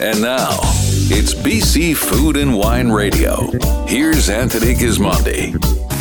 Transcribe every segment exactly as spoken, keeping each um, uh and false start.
And now, it's B C Food and Wine Radio. Here's Anthony Gismondi.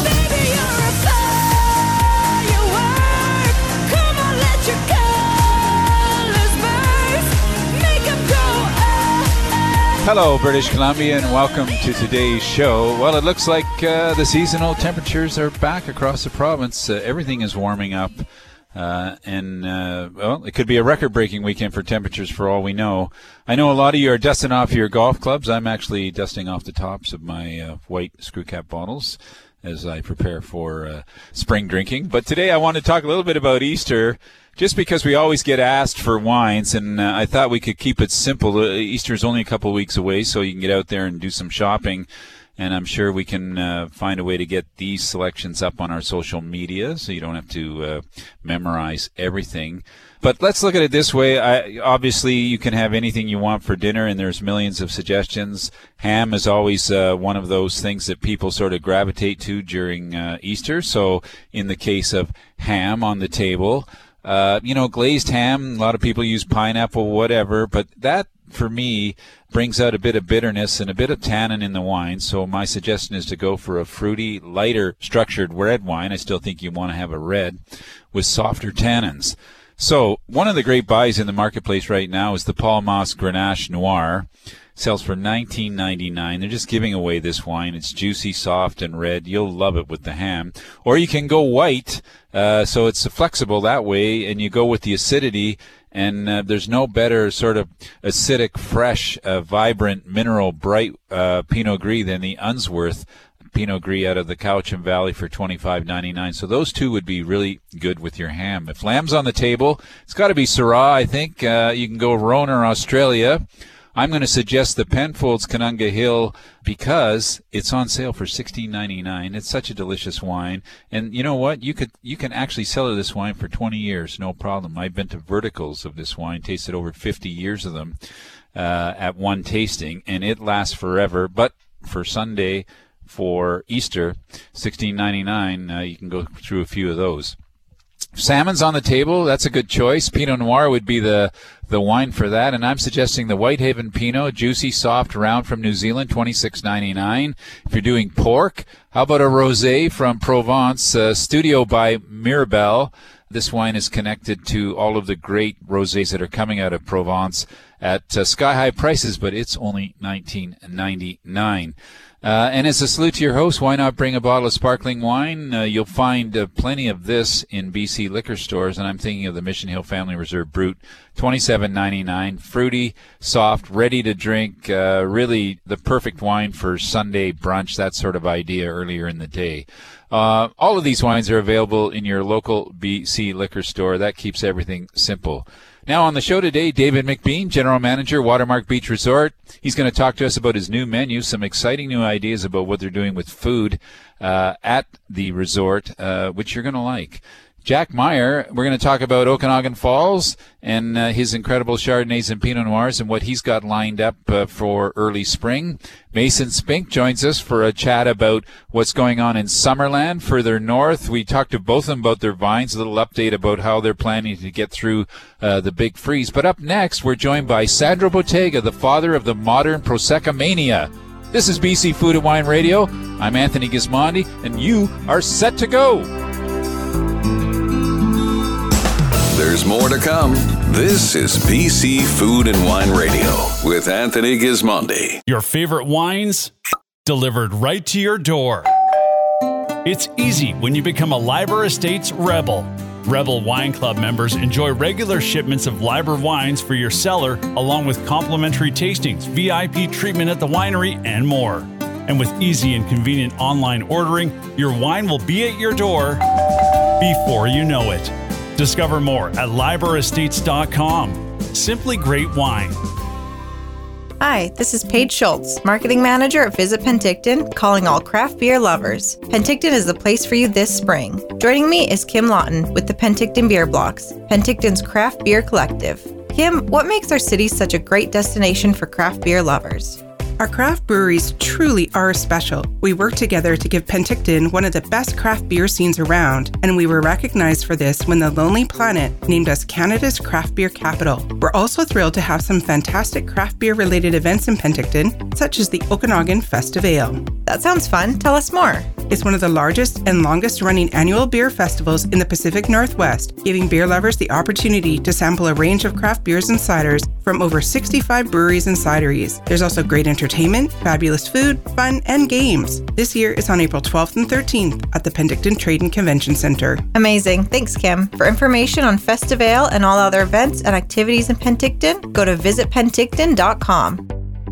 Hello, British Columbia, and welcome to today's show. Well, it looks like uh, the seasonal temperatures are back across the province. Uh, everything is warming up, uh, and, uh, well, it could be a record-breaking weekend for temperatures for all we know. I know a lot of you are dusting off your golf clubs. I'm actually dusting off the tops of my uh, white screw cap bottles as I prepare for uh, spring drinking. But today I want to talk a little bit about Easter, just because we always get asked for wines, and uh, I thought we could keep it simple. Uh, Easter is only a couple of weeks away, so you can get out there and do some shopping, and I'm sure we can uh, find a way to get these selections up on our social media so you don't have to uh, memorize everything. But let's look at it this way. I, obviously, you can have anything you want for dinner, and there's millions of suggestions. Ham is always uh, one of those things that people sort of gravitate to during uh, Easter. So in the case of ham on the table, uh, you know, glazed ham, a lot of people use pineapple, whatever, but that, for me, brings out a bit of bitterness and a bit of tannin in the wine. So my suggestion is to go for a fruity, lighter structured red wine. I still think you want to have a red with softer tannins. So one of the great buys in the marketplace right now is the Paul Moss Grenache Noir. Sells for nineteen ninety-nine. They're just giving away this wine. It's juicy, soft, and red. You'll love it with the ham. Or you can go white, uh, so it's flexible that way, and you go with the acidity, and uh, there's no better sort of acidic, fresh, uh, vibrant, mineral, bright uh, Pinot Gris than the Unsworth Pinot Gris out of the Cowichan Valley for twenty-five ninety-nine. So those two would be really good with your ham. If lamb's on the table, it's got to be Syrah, I think. Uh, you can go Rhone or Australia. I'm going to suggest the Penfolds Canunga Hill because it's on sale for sixteen ninety-nine. It's such a delicious wine. And you know what? You could you can actually sell this wine for twenty years, no problem. I've been to verticals of this wine, tasted over fifty years of them uh, at one tasting, and it lasts forever. But for Sunday, for Easter, sixteen ninety-nine, uh, you can go through a few of those. Salmon's on the table. That's a good choice. Pinot Noir would be the, the wine for that. And I'm suggesting the Whitehaven Pinot, juicy, soft, round from New Zealand, twenty-six ninety-nine. If you're doing pork, how about a rosé from Provence, uh, Studio by Mirabelle. This wine is connected to all of the great rosés that are coming out of Provence at uh, sky-high prices, but it's only nineteen ninety-nine. Uh, and as a salute to your host, why not bring a bottle of sparkling wine? Uh, you'll find uh, plenty of this in B C liquor stores, and I'm thinking of the Mission Hill Family Reserve Brut, twenty-seven ninety-nine. Fruity, soft, ready to drink, uh, really the perfect wine for Sunday brunch, that sort of idea earlier in the day. Uh, all of these wines are available in your local B C liquor store. That keeps everything simple. Now on the show today, David McBean, General Manager, Watermark Beach Resort. He's going to talk to us about his new menu, some exciting new ideas about what they're doing with food uh, at the resort, uh, which you're going to like. Jack Meyer, we're going to talk about Okanagan Falls and uh, his incredible Chardonnays and Pinot Noirs and what he's got lined up uh, for early spring. Mason Spink joins us for a chat about what's going on in Summerland further north. We talked to both of them about their vines, a little update about how they're planning to get through uh, the big freeze. But up next, we're joined by Sandro Bottega, the father of the modern Prosecco mania. This is B C Food and Wine Radio. I'm Anthony Gismondi, and you are set to go. There's more to come. This is B C Food and Wine Radio with Anthony Gismondi. Your favorite wines delivered right to your door. It's easy when you become a Liber Estates Rebel. Rebel Wine Club members enjoy regular shipments of Liber wines for your cellar, along with complimentary tastings, V I P treatment at the winery, and more. And with easy and convenient online ordering, your wine will be at your door before you know it. Discover more at liber estates dot com. Simply great wine. Hi, this is Paige Schultz, Marketing Manager at Visit Penticton, calling all craft beer lovers. Penticton is the place for you this spring. Joining me is Kim Lawton with the Penticton Beer Blocks, Penticton's craft beer collective. Kim, what makes our city such a great destination for craft beer lovers? Our craft breweries truly are special. We work together to give Penticton one of the best craft beer scenes around, and we were recognized for this when the Lonely Planet named us Canada's craft beer capital. We're also thrilled to have some fantastic craft beer-related events in Penticton, such as the Okanagan Festive Ale. That sounds fun. Tell us more. It's one of the largest and longest-running annual beer festivals in the Pacific Northwest, giving beer lovers the opportunity to sample a range of craft beers and ciders from over sixty-five breweries and cideries. There's also great entertainment, fabulous food, fun, and games. This year is on April twelfth and thirteenth at the Penticton Trade and Convention Center. Amazing. Thanks, Kim. For information on Festive Ale and all other events and activities in Penticton, go to visit penticton dot com.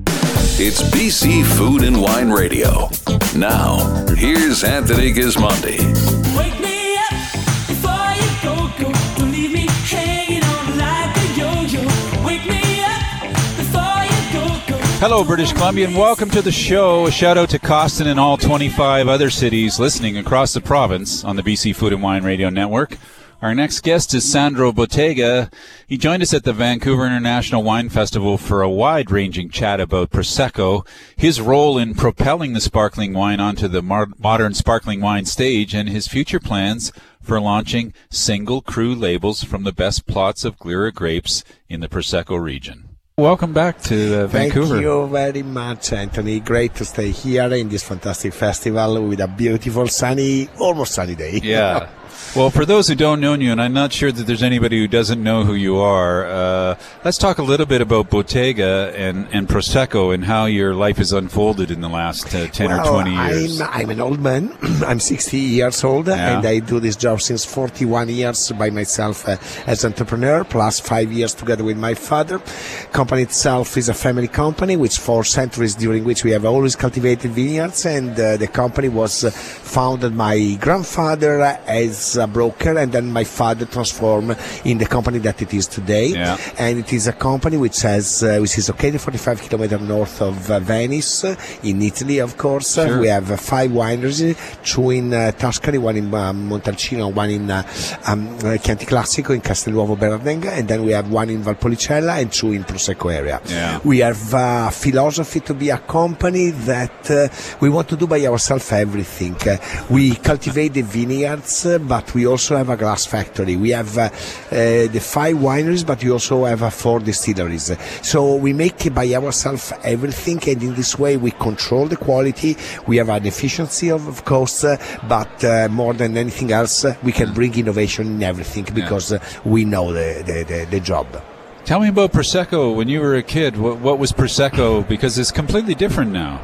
It's B C Food and Wine Radio. Now, here's Anthony Gismondi. Wake me up before you go, go. Don't leave me hanging on like a yo-yo. Wake me up before you go, go. Hello, British Columbia, and welcome to the show. A shout out to Costin and all twenty-five other cities listening across the province on the B C Food and Wine Radio Network. Our next guest is Sandro Bottega. He joined us at the Vancouver International Wine Festival for a wide-ranging chat about Prosecco, his role in propelling the sparkling wine onto the mar- modern sparkling wine stage, and his future plans for launching single cru labels from the best plots of Glera grapes in the Prosecco region. Welcome back to uh, Vancouver. Thank you very much, Anthony. Great to stay here in this fantastic festival with a beautiful sunny, almost sunny day. Yeah. Well, for those who don't know you, and I'm not sure that there's anybody who doesn't know who you are, uh, let's talk a little bit about Bottega and, and Prosecco and how your life has unfolded in the last uh, ten well, or twenty years. I'm, I'm an old man. I'm sixty years old, yeah. and I do this job since forty-one years by myself uh, as entrepreneur, plus five years together with my father. Company itself is a family company, which four centuries during which we have always cultivated vineyards, and uh, the company was uh, founded by my grandfather uh, as a broker, and then my father transformed in the company that it is today. Yeah. And it is a company which has uh, which is located forty-five kilometers north of uh, Venice, uh, in Italy, of course. Sure. Uh, we have uh, five wineries, two in uh, Tuscany, one in uh, Montalcino, one in uh, um, uh, Chianti Classico in Castelnuovo Berendenga, and then we have one in Valpolicella and two in Prosecco area. Yeah. We have a philosophy to be a company that uh, we want to do by ourselves everything. Uh, we cultivate the vineyards, uh, but we also have a glass factory. We have uh, uh, the five wineries, but we also have uh, four distilleries. So we make by ourselves everything, and in this way we control the quality. We have an efficiency of, of course, uh, but uh, more than anything else, uh, we can bring innovation in everything because uh, we know the, the, the, the job. Tell me about Prosecco. When you were a kid, what, what was Prosecco? Because it's completely different now.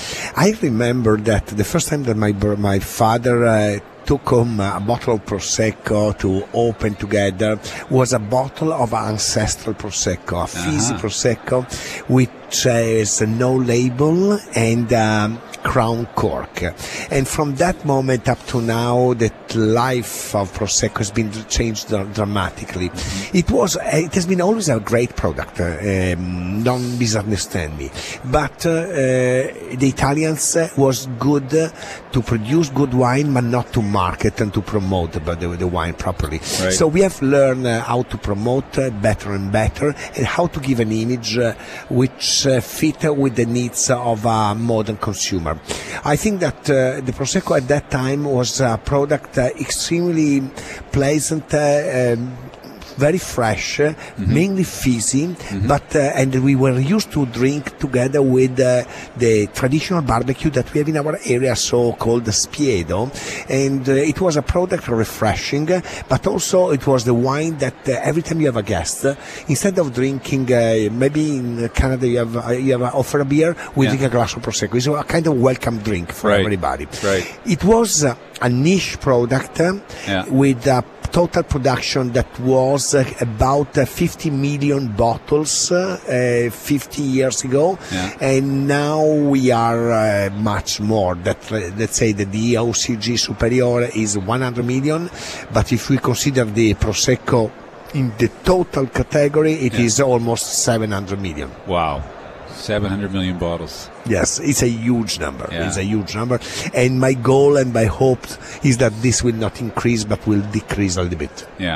I remember that the first time that my my father uh, took home a bottle of Prosecco to open together was a bottle of ancestral Prosecco, a fizzy uh-huh. Prosecco, which has no label and um, crown cork. And from that moment up to now, the life of Prosecco has been changed dramatically. Mm-hmm. It was, it has been always a great product. Um, don't misunderstand me. But uh, uh, the Italians uh, was good to produce good wine, but not to market and to promote the, the, the wine properly. Right. So we have learned uh, how to promote uh, better and better, and how to give an image uh, which uh, fit uh, with the needs of a modern consumer. I think that uh, the Prosecco at that time was a product uh, extremely pleasant, uh, um, very fresh, mm-hmm. mainly fizzy, mm-hmm. but uh, and we were used to drink together with uh, the traditional barbecue that we have in our area, so called spiedo, and uh, it was a product refreshing, but also it was the wine that uh, every time you have a guest, uh, instead of drinking, uh, maybe in Canada you have uh, you have uh, offer a beer, we yeah. drink a glass of Prosecco. It's a kind of welcome drink for right. everybody. Right. It was uh, a niche product uh, yeah. with a total production that was uh, about uh, fifty million bottles uh, uh, fifty years ago, yeah. and now we are uh, much more. That uh, let's say that the O C G Superiore is one hundred million, but if we consider the Prosecco in the total category, it yeah. is almost seven hundred million. Wow. seven hundred million bottles. Yes, it's a huge number. Yeah. It's a huge number. And my goal and my hope is that this will not increase but will decrease a little bit. Yeah.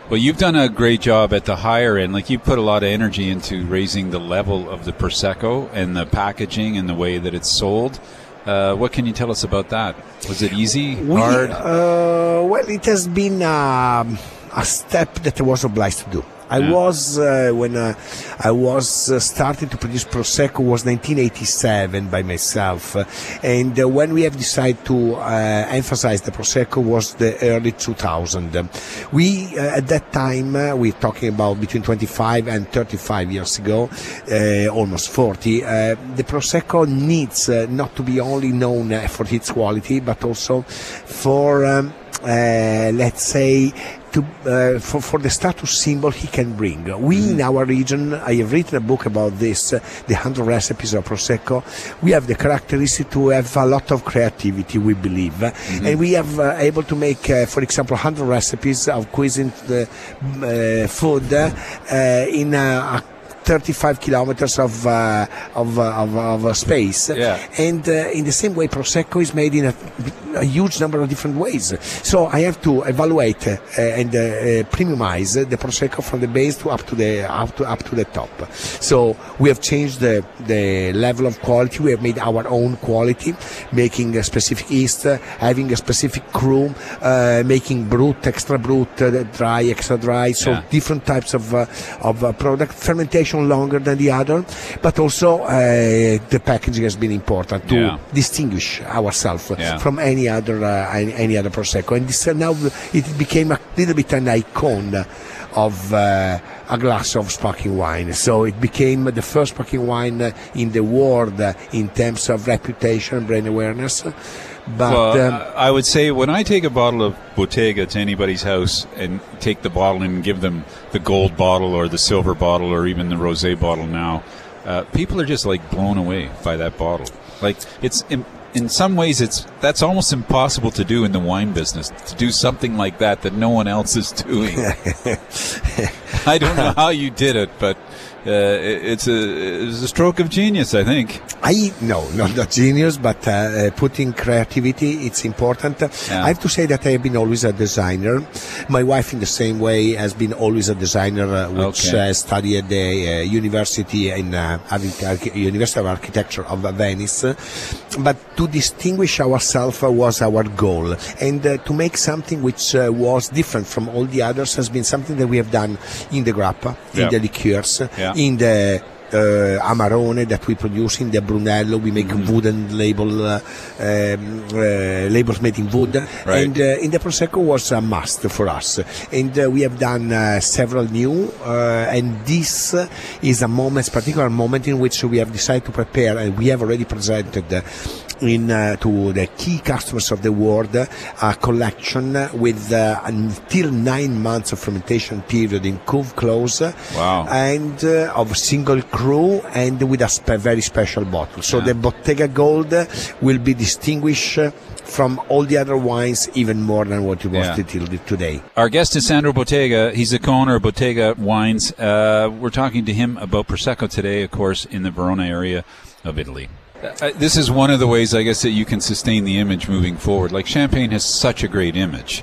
Well, you've done a great job at the higher end. Like, you put a lot of energy into raising the level of the Prosecco and the packaging and the way that it's sold. Uh, what can you tell us about that? Was it easy, We, hard? Uh, well, it has been um, a step that I was obliged to do. I Yeah. was uh, when uh, I was uh, starting to produce Prosecco was nineteen eighty-seven by myself, uh, and uh, when we have decided to uh, emphasize the Prosecco was the early two thousand. We uh, at that time uh, we're talking about between twenty-five and thirty-five years ago, uh, almost forty. Uh, the Prosecco needs uh, not to be only known uh, for its quality, but also for um, uh, let's say. To, uh, for, for the status symbol he can bring. We mm. in our region, I have written a book about this, uh, the one hundred recipes of Prosecco. We have the characteristic to have a lot of creativity, we believe. Mm-hmm. And we have uh, able to make, uh, for example, one hundred recipes of cuisine uh, food uh, in a, a thirty-five kilometers of uh, of, uh, of, of uh, space, yeah. and uh, in the same way Prosecco is made in a, a huge number of different ways. So I have to evaluate uh, and uh, uh, premiumize the Prosecco from the base to up to the up to up to the top. So we have changed the the level of quality. We have made our own quality, making a specific yeast, uh, having a specific crew, uh, making brut, extra brut, uh, dry, extra dry. So Yeah. different types of uh, of uh, product fermentation. Longer than the other, but also uh, the packaging has been important to Yeah. distinguish ourselves Yeah. from any other uh, any, any other Prosecco. And this, uh, now it became a little bit an icon of uh, a glass of sparkling wine. So it became the first sparkling wine uh, in the world uh, in terms of reputation, brand awareness. But well, um, I would say when I take a bottle of Bottega to anybody's house and take the bottle and give them the gold bottle or the silver bottle or even the rosé bottle now, uh, people are just like blown away by that bottle. Like, it's in, in some ways it's that's almost impossible to do in the wine business, to do something like that that no one else is doing. I don't know how you did it, but uh, it, it's a it's a stroke of genius, I think. I no, not not genius, but uh, uh, putting creativity, it's important. Yeah. I have to say that I have been always a designer. My wife, in the same way, has been always a designer, uh, which Okay. uh, studied at the uh, university in uh, Arch- University of Architecture of Venice. But to distinguish ourselves uh, was our goal, and uh, to make something which uh, was different from all the others has been something that we have done in the grappa, in Yeah. the liqueurs, Yeah. in the uh, Amarone that we produce, in the Brunello. We make Mm-hmm. wooden label uh, um, uh, labels made in wood, Right. and uh, in the Prosecco was a must for us. And uh, we have done uh, several new, uh, and this uh, is a moment, particular moment in which we have decided to prepare, and we have already presented uh, in uh, to the key customers of the world uh, a collection with uh, until nine months of fermentation period in cuve close. Wow. And uh, of single crew and with a spe- very special bottle. So Yeah. the Bottega Gold will be distinguished uh, from all the other wines even more than what it was Yeah. till today. Our guest is Sandro Bottega. He's the co-owner of Bottega Wines. Uh, we're talking to him about Prosecco today, of course, in the Verona area of Italy. Uh, this is one of the ways, I guess, that you can sustain the image moving forward. Like, Champagne has such a great image,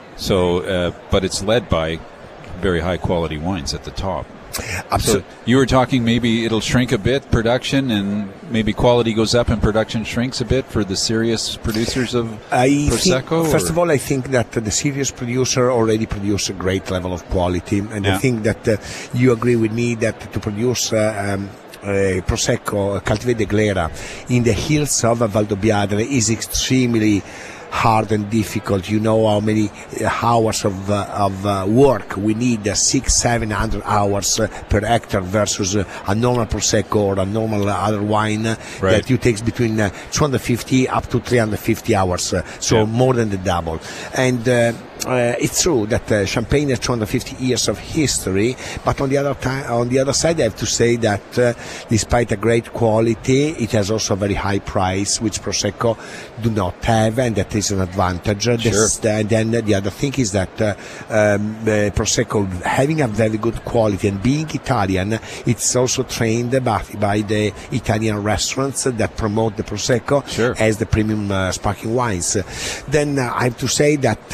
so uh, but it's led by very high-quality wines at the top. Absolutely. So you were talking maybe it'll shrink a bit, production, and maybe quality goes up and production shrinks a bit for the serious producers of I Prosecco? think, first or- of all, I think that uh, the serious producer already produce a great level of quality, and Yeah. I think that uh, you agree with me that to produce uh, um, uh, Prosecco, Cultivate de Glera, in the hills of Valdobbiadene is extremely hard and difficult. You know how many uh, hours of uh, of uh, work we need, uh, six, seven hundred hours uh, per hectare versus uh, a normal Prosecco or a normal uh, other wine uh, Right. that you takes between uh, two hundred fifty up to three hundred fifty hours, uh, so Yeah. more than the double. And uh, uh, it's true that uh, Champagne has two hundred fifty years of history, but on the other time, on the other side, I have to say that uh, despite a great quality, it has also a very high price, which Prosecco do not have, and that is an advantage. Uh, Sure. this- and then the other thing is that uh, um, uh, Prosecco, having a very good quality and being Italian, it's also trained by, by the Italian restaurants that promote the Prosecco Sure. as the premium uh, sparkling wines. Then uh, I have to say that um,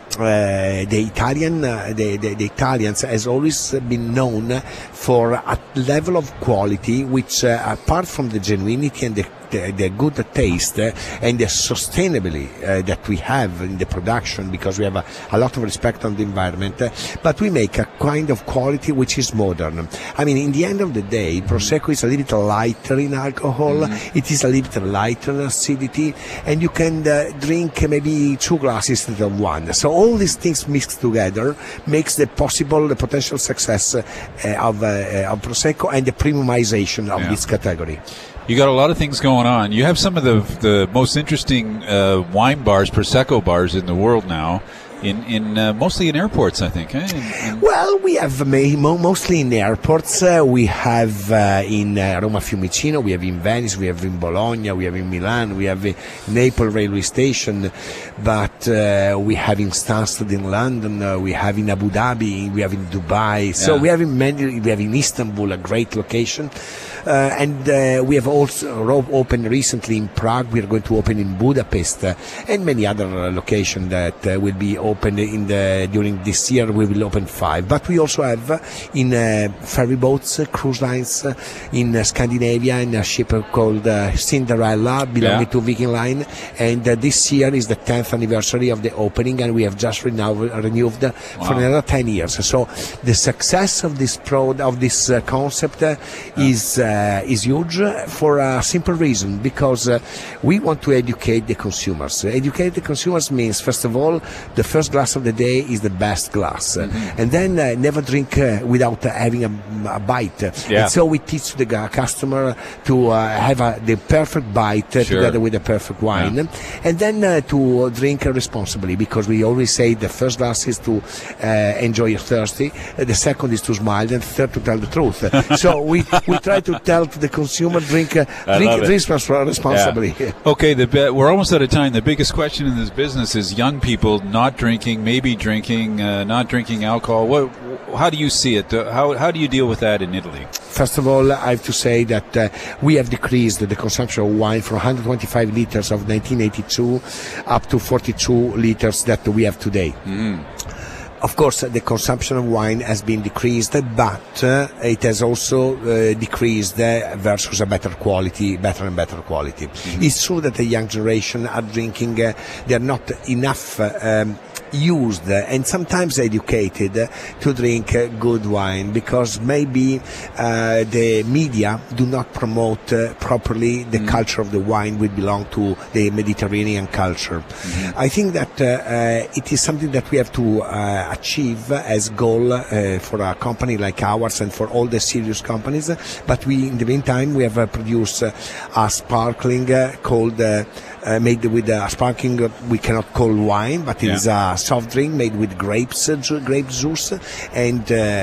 uh, the Italian, uh, the, the, the Italians has always been known for a level of quality which, uh, apart from the genuinity and the The, the good taste uh, and the sustainability uh, that we have in the production, because we have a, a lot of respect on the environment, uh, but we make a kind of quality which is modern. I mean, in the end of the day, Prosecco is a little bit lighter in alcohol, mm-hmm. it is a little bit lighter in acidity, and you can uh, drink maybe two glasses instead of one. So all these things mixed together makes the possible, the potential success uh, of, uh, of Prosecco and the premiumization of yeah. this category. You got a lot of things going on. You have some of the the most interesting uh, wine bars, Prosecco bars in the world now, in in uh, mostly in airports, I think. Eh? In, in well, we have mostly in airports. Uh, we have uh, in uh, Roma Fiumicino, we have in Venice, we have in Bologna, we have in Milan, we have in Naples railway station, but uh, we have in Stansted in London, uh, we have in Abu Dhabi, we have in Dubai. So yeah. we have in many, we have in Istanbul, a great location. Uh, and uh, we have also opened recently in Prague. We are going to open in Budapest uh, and many other uh, locations that uh, will be opened in the during this year. We will open five, but we also have uh, in uh, ferry boats, uh, cruise lines uh, in uh, Scandinavia, in a ship called uh, Cinderella, belonging yeah. to Viking Line. And uh, this year is the tenth anniversary of the opening, and we have just renewed, renewed uh, wow. for another ten years. So the success of this pro of this uh, concept uh, yeah. is. Uh, Uh, is huge for a simple reason, because uh, we want to educate the consumers. Educate the consumers means, first of all, the first glass of the day is the best glass, mm-hmm. and then uh, never drink uh, without uh, having a, a bite. Yeah. And so we teach the customer to uh, have a, the perfect bite uh, sure. together with the perfect wine, yeah. and then uh, to drink responsibly, because we always say the first glass is to uh, enjoy your thirsty, uh, the second is to smile, and the third to tell the truth. So we, we try to tell to the consumer, drink uh, drink, drink responsibly. Yeah. Okay, the be- we're almost out of time. The biggest question in this business is young people not drinking, maybe drinking, uh, not drinking alcohol. What? How do you see it? Uh, how how do you deal with that in Italy? First of all, I have to say that uh, we have decreased the consumption of wine from one hundred twenty-five liters of nineteen eighty-two up to forty-two liters that we have today. Mm. Of course, the consumption of wine has been decreased, but uh, it has also uh, decreased uh, versus a better quality, better and better quality. Mm-hmm. It's true that the young generation are drinking, uh, they are not enough uh, um, used and sometimes educated to drink good wine, because maybe uh, the media do not promote uh, properly the mm. culture of the wine which belong to the Mediterranean culture. Mm-hmm. I think that uh, uh, it is something that we have to uh, achieve as goal uh, for a company like ours and for all the serious companies, but we in the meantime we have uh, produced uh, a sparkling uh, called uh, Uh, made with a uh, sparkling, uh, we cannot call wine, but it yeah. is a soft drink made with grapes, uh, ju- grape juice, and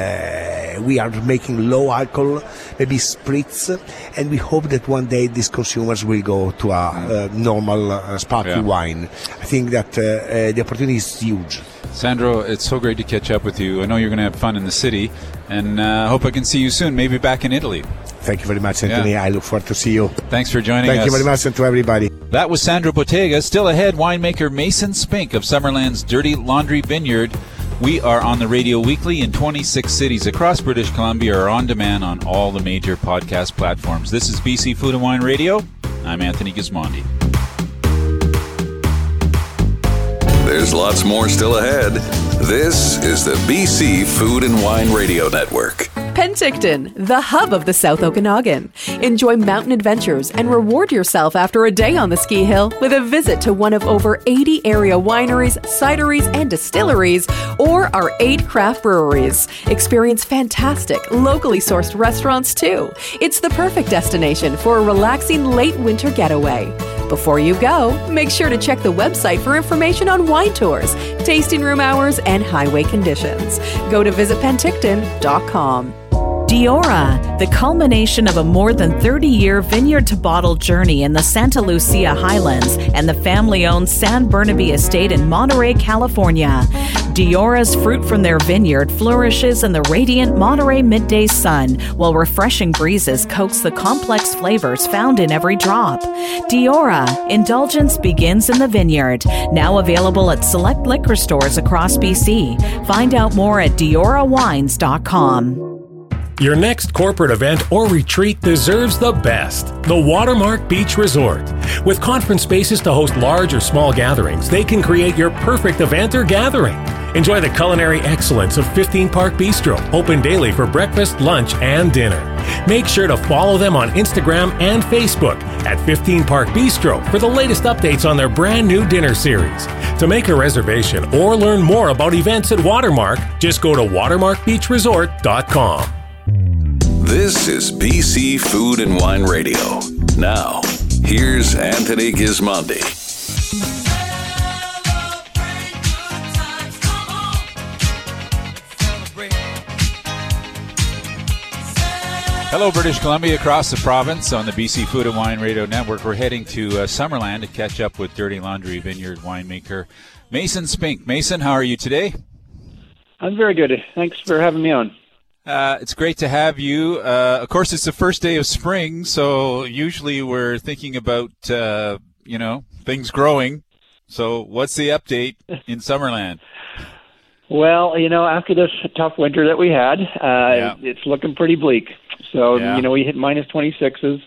uh, we are making low alcohol, maybe spritz, and we hope that one day these consumers will go to a uh, normal uh, sparkling yeah. wine. I think that uh, uh, the opportunity is huge. Sandro, it's so great to catch up with you. I know you're going to have fun in the city, and I uh, hope I can see you soon, maybe back in Italy. Thank you very much, Anthony. Yeah. I look forward to see you. Thanks for joining Thank us. Thank you very much, and to everybody. That was Sandro Bottega. Still ahead, winemaker Mason Spink of Summerland's Dirty Laundry Vineyard. We are on the radio weekly in twenty-six cities across British Columbia, or on demand on all the major podcast platforms. This is B C Food and Wine Radio. I'm Anthony Gismondi. There's lots more still ahead. This is the B C Food and Wine Radio Network. Penticton, the hub of the South Okanagan. Enjoy mountain adventures and reward yourself after a day on the ski hill with a visit to one of over eighty area wineries, cideries, and distilleries, or our eight craft breweries. Experience fantastic, locally sourced restaurants too. It's the perfect destination for a relaxing late winter getaway. Before you go, make sure to check the website for information on wine tours, tasting room hours, and highway conditions. Go to visit penticton dot com. Diora, the culmination of a more than thirty-year vineyard-to-bottle journey in the Santa Lucia Highlands and the family-owned San Burnaby Estate in Monterey, California. Diora's fruit from their vineyard flourishes in the radiant Monterey midday sun, while refreshing breezes coax the complex flavors found in every drop. Diora, indulgence begins in the vineyard. Now available at select liquor stores across B C. Find out more at diora wines dot com. Your next corporate event or retreat deserves the best. The Watermark Beach Resort. With conference spaces to host large or small gatherings, they can create your perfect event or gathering. Enjoy the culinary excellence of fifteen Park Bistro, open daily for breakfast, lunch, and dinner. Make sure to follow them on Instagram and Facebook at fifteen Park Bistro for the latest updates on their brand new dinner series. To make a reservation or learn more about events at Watermark, just go to watermark beach resort dot com. This is B C Food and Wine Radio. Now, here's Anthony Gismondi. Hello, British Columbia, across the province on the B C Food and Wine Radio Network. We're heading to uh, Summerland to catch up with Dirty Laundry Vineyard winemaker Mason Spink. Mason, how are you today? I'm very good. Thanks for having me on. Uh, it's great to have you. Uh, of course, it's the first day of spring, so usually we're thinking about, uh, you know, things growing. So what's the update in Summerland? Well, you know, after this tough winter that we had, uh, yeah. it's looking pretty bleak. So, yeah. you know, we hit minus twenty-sixes,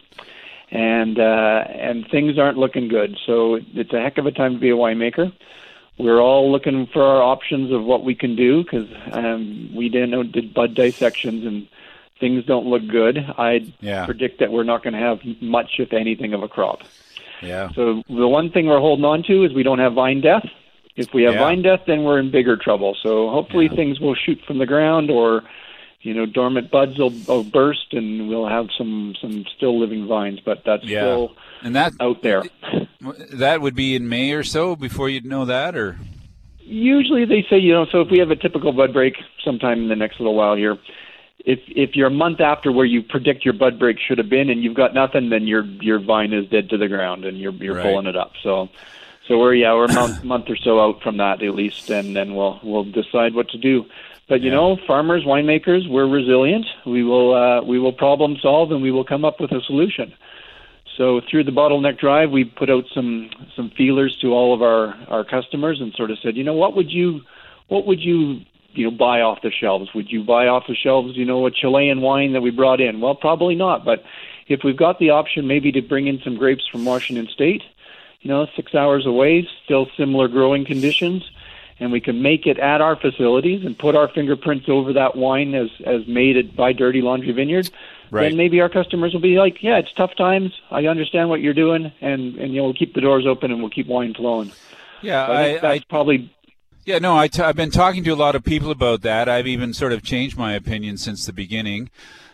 and uh, and things aren't looking good. So it's a heck of a time to be a winemaker. We're all looking for our options of what we can do because um, we didn't know did bud dissections and things don't look good. I yeah. predict that we're not going to have much, if anything, of a crop. Yeah. So the one thing we're holding on to is we don't have vine death. If we have yeah. vine death, then we're in bigger trouble. So hopefully yeah. things will shoot from the ground, or you know, dormant buds will, will burst, and we'll have some, some still living vines. But that's yeah. still and that out there. That would be in May or so before you'd know that, or usually they say, you know, so if we have a typical bud break sometime in the next little while here, if if you're a month after where you predict your bud break should have been and you've got nothing, then your your vine is dead to the ground and you're you're right. pulling it up. So so we're yeah we're a month month or so out from that at least, and then we'll we'll decide what to do. But you yeah. know, farmers, winemakers, we're resilient. We will uh, we will problem solve and we will come up with a solution. So through the Bottleneck Drive, we put out some some feelers to all of our, our customers and sort of said, you know, what would you what would you you know buy off the shelves? Would you buy off the shelves, you know, a Chilean wine that we brought in? Well, probably not. But if we've got the option maybe to bring in some grapes from Washington State, you know, six hours away, still similar growing conditions, and we can make it at our facilities and put our fingerprints over that wine as as made it by Dirty Laundry Vineyard. Right. Then maybe our customers will be like, yeah, it's tough times. I understand what you're doing, and, and you know, we'll keep the doors open and we'll keep wine flowing. Yeah, so I, I that's I, probably. Yeah, no, I t- I've been talking to a lot of people about that. I've even sort of changed my opinion since the beginning.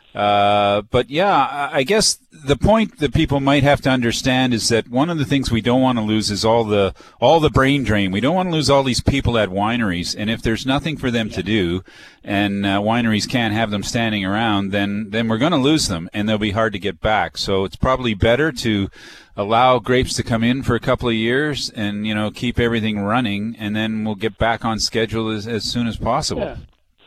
Uh, but yeah, I guess the point that people might have to understand is that one of the things we don't want to lose is all the all the brain drain. We don't want to lose all these people at wineries, and if there's nothing for them to do, and uh, wineries can't have them standing around, then then we're going to lose them, and they'll be hard to get back. So it's probably better to allow grapes to come in for a couple of years, and you know keep everything running, and then we'll get back on schedule as, as soon as possible. Yeah.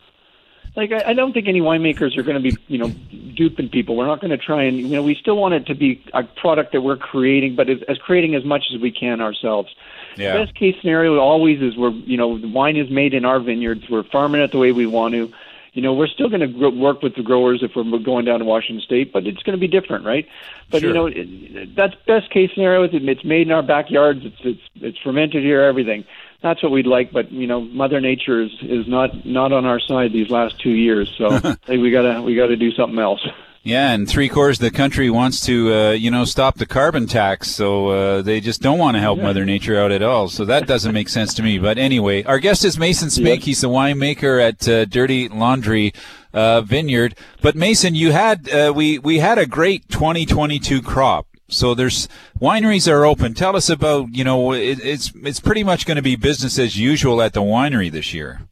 Like, I, I don't think any winemakers are going to be, you know, duping people. We're not going to try and, you know, we still want it to be a product that we're creating, but as, as creating as much as we can ourselves. Yeah. The best case scenario always is we're, you know, the wine is made in our vineyards. We're farming it the way we want to. You know, we're still going to gr- work with the growers if we're going down to Washington State, but it's going to be different, right? But, sure. you know, it, that's best case scenario. Is it's made in our backyards. It's, it's, it's fermented here, everything. That's what we'd like, but you know, Mother Nature is, is not, not on our side these last two years. So hey, we gotta we gotta do something else. Yeah, and three quarters of the country wants to uh, you know stop the carbon tax, so uh, they just don't want to help yeah. Mother Nature out at all. So that doesn't make sense to me. But anyway, our guest is Mason Spink. Yes. He's the winemaker at uh, Dirty Laundry uh, Vineyard. But Mason, you had uh, we we had a great twenty twenty-two crop. So there's wineries are open. Tell us about, you know, it, it's it's pretty much going to be business as usual at the winery this year.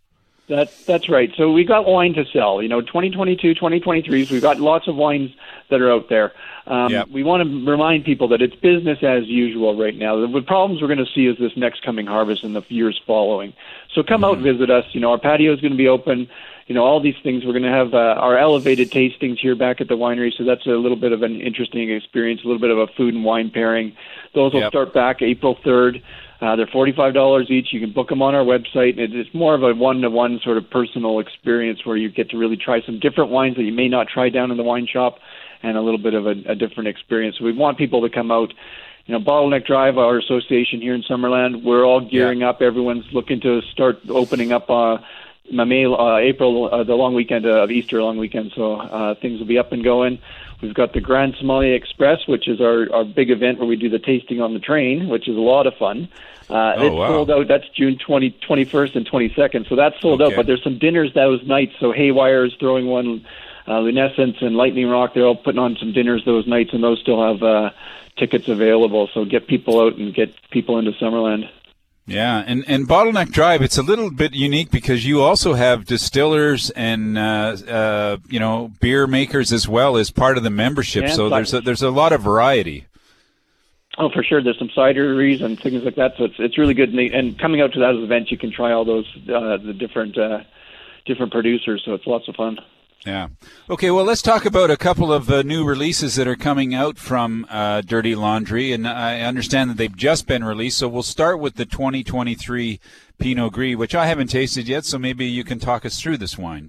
That, that's right. So we got wine to sell. You know, twenty twenty-two, twenty twenty-three, we've got lots of wines that are out there. Um, Yep. We want to remind people that it's business as usual right now. The problems we're going to see is this next coming harvest and the years following. So come out, visit us. You know, our patio is going to be open. You know, all these things. We're going to have uh, our elevated tastings here back at the winery, so that's a little bit of an interesting experience, a little bit of a food and wine pairing. Those will Yep. start back April third. Uh, they're forty-five dollars each. You can book them on our website. And it's more of a one-to-one sort of personal experience where you get to really try some different wines that you may not try down in the wine shop, and a little bit of a, a different experience. So we want people to come out. You know, Bottleneck Drive, our association here in Summerland, we're all gearing up. Everyone's looking to start opening up uh, May, uh, April, uh, the long weekend of Easter long weekend. So uh, things will be up and going. We've got the Grand Sommelier Express, which is our, our big event where we do the tasting on the train, which is a lot of fun. Uh, Oh, it's wow. sold out. That's June twentieth, twenty-first, and twenty-second. So that's sold out. Okay. But there's some dinners those nights. So Haywire is throwing one. Uh, Lunescence and Lightning Rock, they're all putting on some dinners those nights, and those still have uh, tickets available. So get people out and get people into Summerland. Yeah, and, and Bottleneck Drive, it's a little bit unique because you also have distillers and uh, uh, you know beer makers as well as part of the membership. Yeah, so but- there's a, there's a lot of variety. Oh, for sure. There's some cideries and things like that. So it's it's really good. And, they, and coming out to that event, you can try all those uh, the different uh, different producers. So it's lots of fun. Yeah. Okay, well, let's talk about a couple of uh, new releases that are coming out from uh, Dirty Laundry, and I understand that they've just been released, so we'll start with the twenty twenty-three Pinot Gris, which I haven't tasted yet, so maybe you can talk us through this wine.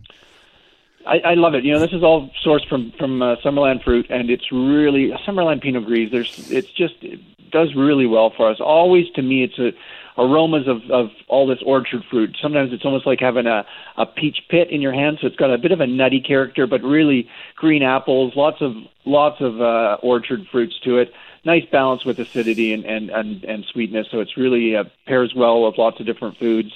I, I love it. You know, this is all sourced from from uh, Summerland fruit, and it's really Summerland Pinot Gris. There's, it's just it does really well for us. Always, to me, it's a aromas of, of all this orchard fruit. Sometimes it's almost like having a, a peach pit in your hand, so it's got a bit of a nutty character, but really green apples, lots of lots of uh, orchard fruits to it. Nice balance with acidity and, and, and, and sweetness, so it's really uh, pairs well with lots of different foods.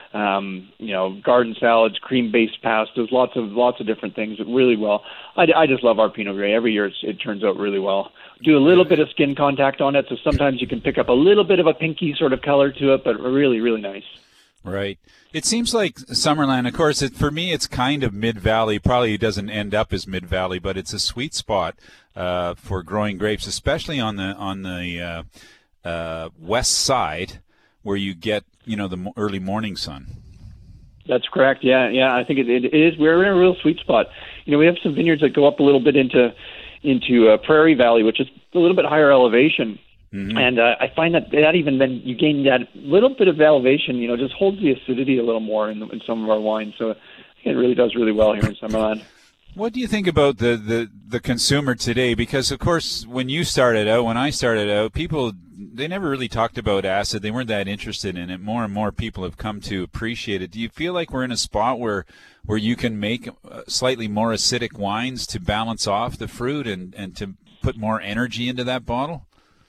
Um, you know, garden salads, cream-based pastas, lots of lots of different things really well. I, I just love our Pinot Gris. Every year it's, it turns out really well. Do a little bit of skin contact on it, so sometimes you can pick up a little bit of a pinky sort of color to it, but really, really nice. Right. It seems like Summerland, of course, it, for me it's kind of mid-valley. Probably doesn't end up as mid-valley, but it's a sweet spot uh, for growing grapes, especially on the on the uh, uh, west side where you get, you know, the mo- early morning sun. That's correct. Yeah, yeah. I think it, it is. We're in a real sweet spot. You know, we have some vineyards that go up a little bit into into uh, Prairie Valley, which is a little bit higher elevation. Mm-hmm. And uh, I find that that even then you gain that little bit of elevation, you know, just holds the acidity a little more in, in some of our wines. So it really does really well here in Summerland. What do you think about the, the, the consumer today? Because, of course, when you started out, when I started out, people, they never really talked about acid. They weren't that interested in it. More and more people have come to appreciate it. Do you feel like we're in a spot where where you can make slightly more acidic wines to balance off the fruit and, and to put more energy into that bottle?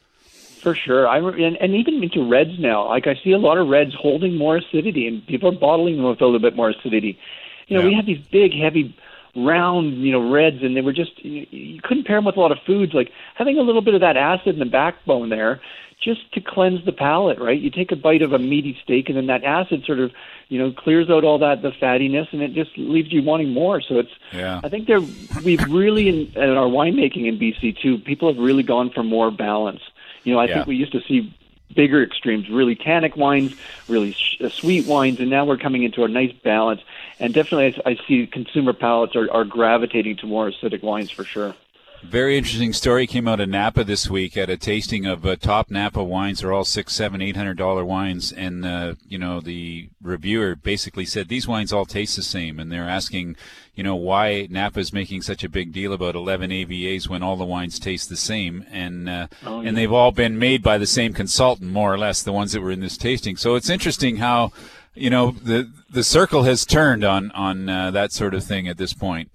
For sure. I and, and even into reds now. Like I see a lot of reds holding more acidity, and people are bottling them with a little bit more acidity. You know, Yeah. we have these big, heavy, round, you know, reds, and they were just, you, you couldn't pair them with a lot of foods. Like having a little bit of that acid in the backbone there just to cleanse the palate, right? You take a bite of a meaty steak, and then that acid sort of, you know, clears out all that, the fattiness, and it just leaves you wanting more. So it's, Yeah. I think there, we've really, in, in our winemaking in B C too, people have really gone for more balance. You know, I Yeah. think we used to see bigger extremes, really tannic wines, really sh- uh, sweet wines, and now we're coming into a nice balance. And definitely I, I see consumer palates are, are gravitating to more acidic wines for sure. Very interesting story came out of Napa this week at a tasting of uh, top Napa wines. They're all six, seven, eight hundred dollar wines, and uh, you know the reviewer basically said these wines all taste the same, and they're asking, you know, why Napa is making such a big deal about eleven A V As when all the wines taste the same, and uh, Oh, yeah. and they've all been made by the same consultant, more or less, the ones that were in this tasting. So it's interesting how, you know, the the circle has turned on on uh, that sort of thing at this point.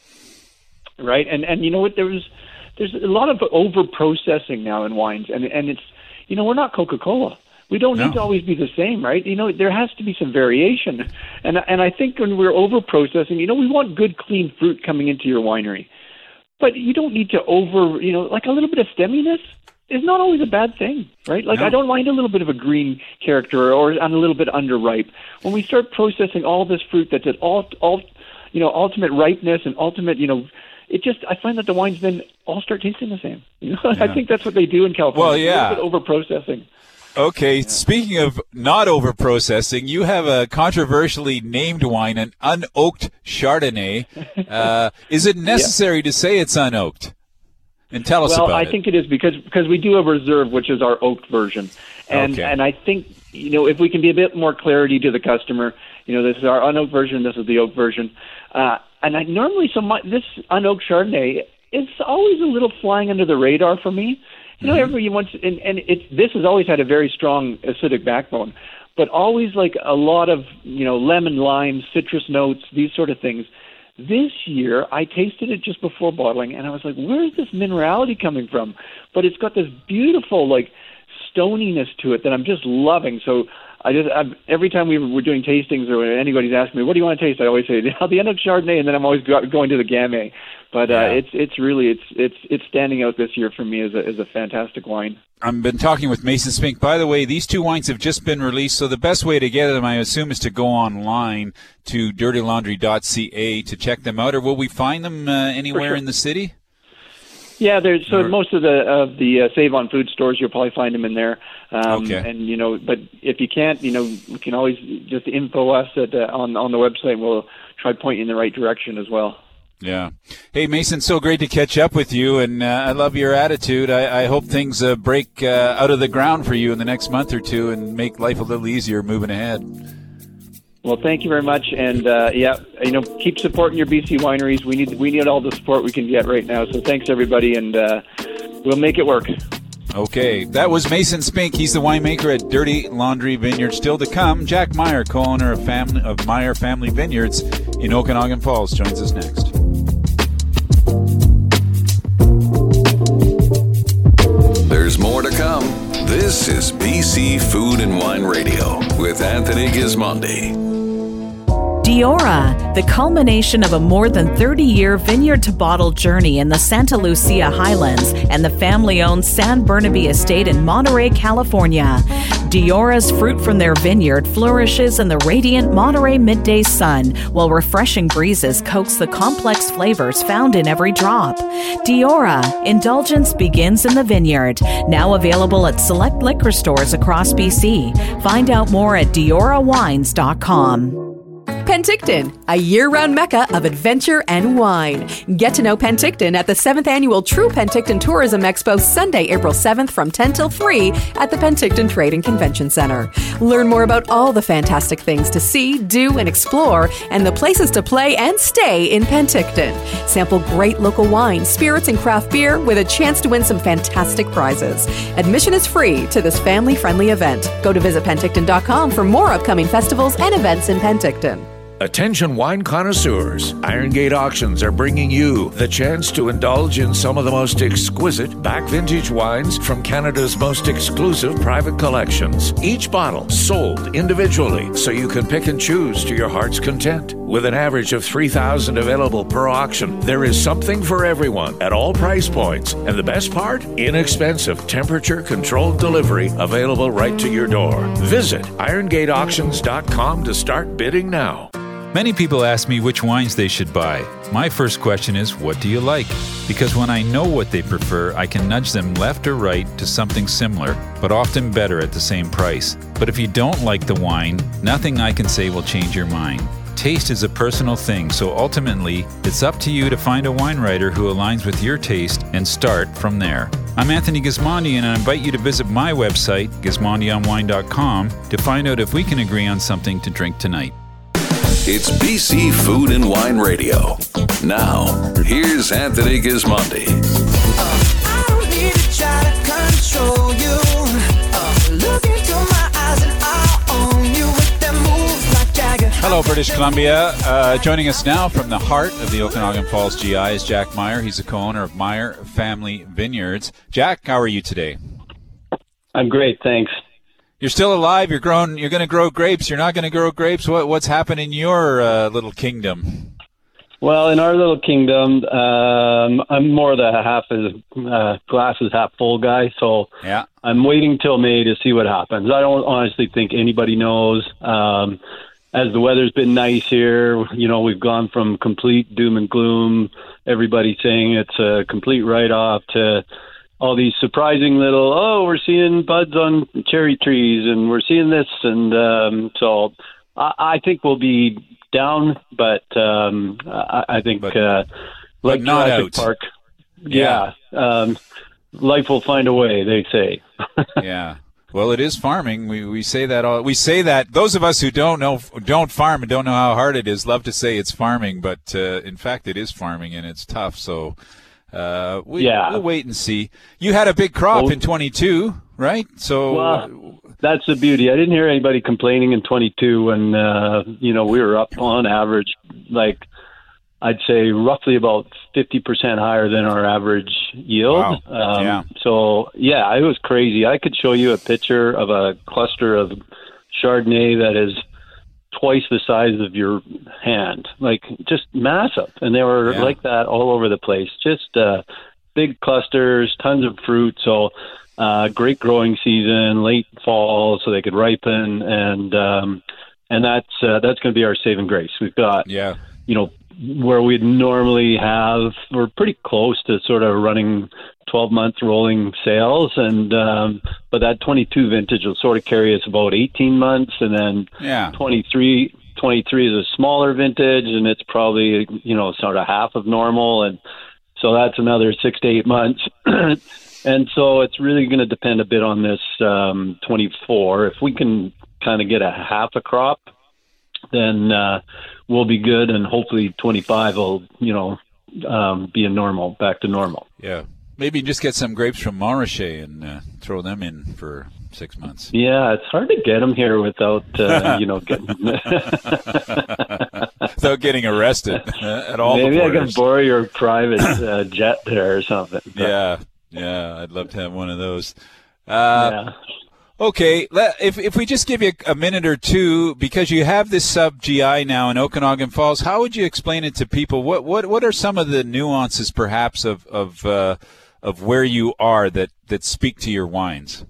Right, and and you know what? There was there's a lot of over processing now in wines, and and it's, you know, we're not Coca-Cola. We don't No. need to always be the same, right? You know, there has to be some variation, and and I think when we're over processing, you know, we want good, clean fruit coming into your winery, but you don't need to over, you know, like a little bit of stemminess. is not always a bad thing, right? Like, No. I don't mind a little bit of a green character or a little bit underripe. When we start processing all this fruit that's at all, all, you know, ultimate ripeness and ultimate, you know, it just, I find that the wines then all start tasting the same. You know, Yeah. I think that's what they do in California. Well, yeah. A little bit over-processing. Okay, speaking of not over-processing, you have a controversially named wine, an unoaked Chardonnay. Uh, is it necessary to say it's unoaked? And tell us well, about I it. think it is because because we do a reserve, which is our oaked version, and Okay. and I think you know if we can be a bit more clarity to the customer, you know, this is our unoaked version, this is the oaked version, uh, and I normally so my, this unoaked Chardonnay is always a little flying under the radar for me. You know, everybody wants, and and it's this has always had a very strong acidic backbone, but always like a lot of you know lemon, lime, citrus notes, these sort of things. This year, I tasted it just before bottling, and I was like, where's this minerality coming from? But it's got this beautiful, like, stoniness to it that I'm just loving. So I just I've, every time we were doing tastings or anybody's asking me, what do you want to taste? I always say, the end of Chardonnay, and then I'm always go, going to the Gamay. But uh, Yeah. it's it's really, it's it's it's standing out this year for me as a, as a fantastic wine. I've been talking with Mason Spink. By the way, these two wines have just been released, so the best way to get them, I assume, is to go online to dirty laundry dot c a to check them out. Or will we find them uh, anywhere sure. in the city? Yeah, there's so Or- most of the of the uh, Save on Food stores, you'll probably find them in there. Um, Okay. And you know, but if you can't, you know, you can always just info us at uh, on on the website. We'll try to point you in the right direction as well. Yeah. Hey, Mason, so great to catch up with you, and uh, I love your attitude. I, I hope things uh, break uh, out of the ground for you in the next month or two and make life a little easier moving ahead. Well, thank you very much, and uh, yeah, you know, keep supporting your B C wineries. We need we need all the support we can get right now. So thanks everybody, and uh, we'll make it work. Okay, that was Mason Spink. He's the winemaker at Dirty Laundry Vineyard. Still to come, Jack Meyer, co-owner of, family, of Meyer Family Vineyards in Okanagan Falls, joins us next. There's more to come. This is B C Food and Wine Radio with Anthony Gismondi. Diora, the culmination of a more than thirty-year vineyard-to-bottle journey in the Santa Lucia Highlands and the family-owned San Burnaby Estate in Monterey, California. Diora's fruit from their vineyard flourishes in the radiant Monterey midday sun, while refreshing breezes coax the complex flavors found in every drop. Diora, indulgence begins in the vineyard. Now available at select liquor stores across B C. Find out more at diora wines dot com. Penticton, a year-round mecca of adventure and wine. Get to know Penticton at the seventh Annual True Penticton Tourism Expo Sunday, April seventh from ten till three at the Penticton Trade and Convention Center. Learn more about all the fantastic things to see, do, and explore, and the places to play and stay in Penticton. Sample great local wine, spirits, and craft beer with a chance to win some fantastic prizes. Admission is free to this family-friendly event. Go to visit penticton dot com for more upcoming festivals and events in Penticton. Attention wine connoisseurs, Iron Gate Auctions are bringing you the chance to indulge in some of the most exquisite back vintage wines from Canada's most exclusive private collections. Each bottle sold individually, so you can pick and choose to your heart's content. With an average of three thousand available per auction, there is something for everyone at all price points. And the best part? Inexpensive, temperature-controlled delivery available right to your door. Visit iron gate auctions dot com to start bidding now. Many people ask me which wines they should buy. My first question is, what do you like? Because when I know what they prefer, I can nudge them left or right to something similar, but often better at the same price. But if you don't like the wine, nothing I can say will change your mind. Taste is a personal thing, so ultimately, it's up to you to find a wine writer who aligns with your taste and start from there. I'm Anthony Gismondi, and I invite you to visit my website, gismondi on wine dot com, to find out if we can agree on something to drink tonight. It's B C Food and Wine Radio. Now, here's Anthony Gismondi. I don't need to try to control you. Uh, look into my eyes and I'll own you with them moves like Jagger. Hello, British Columbia. Uh, joining us now from the heart of the Okanagan Falls G I is Jack Meyer. He's the co-owner of Meyer Family Vineyards. Jack, how are you today? I'm great, thanks. You're still alive. You're growing. You're going to grow grapes. You're not going to grow grapes. What, what's happened in your uh, little kingdom? Well, in our little kingdom, um, I'm more the half is uh, glass is half full guy. So yeah. I'm waiting till May to see what happens. I don't honestly think anybody knows. Um, as the weather's been nice here, you know, we've gone from complete doom and gloom, everybody saying it's a complete write-off, to all these surprising little, oh, we're seeing buds on cherry trees and we're seeing this. And um, so I, I think we'll be down, but um, I, I think but, uh, like but not Jurassic out. Park, yeah, yeah um, life will find a way, they say. Yeah. Well, it is farming. We we say that all. We say that those of us who don't know, don't farm and don't know how hard it is, love to say it's farming, but uh, in fact, it is farming and it's tough. So uh, we, yeah. we'll wait and see. You had a big crop well, in twenty-two, right? So well, that's the beauty. I didn't hear anybody complaining in twenty-two when uh, you know we were up on average, like I'd say roughly about fifty percent higher than our average yield. Wow. Um, yeah. So, yeah, it was crazy. I could show you a picture of a cluster of Chardonnay that is twice the size of your hand, like just massive. And they were yeah. like that all over the place, just uh, big clusters, tons of fruit. So uh, great growing season, late fall, so they could ripen. And um, and that's, uh, that's going to be our saving grace. We've got, yeah. you know, where we'd normally have, we're pretty close to sort of running twelve month rolling sales. And, um, but that twenty-two vintage will sort of carry us about eighteen months. And then yeah. twenty-three, twenty-three is a smaller vintage and it's probably, you know, sort of half of normal. And so that's another six to eight months. And so it's really going to depend a bit on this, um, twenty-four. If we can kind of get a half a crop, then, uh, we'll be good, and hopefully twenty-five will, you know, um, be a normal, back to normal. Yeah. Maybe just get some grapes from Montrachet and uh, throw them in for six months. Yeah, it's hard to get them here without, uh, you know, getting... without getting arrested at all. Maybe I can borrow your private uh, jet there or something. But, yeah, yeah, I'd love to have one of those. Uh, yeah. Okay, let, if if we just give you a minute or two, because you have this sub G I now in Okanagan Falls, how would you explain it to people? What what what are some of the nuances, perhaps, of of uh, of where you are that, that speak to your wines?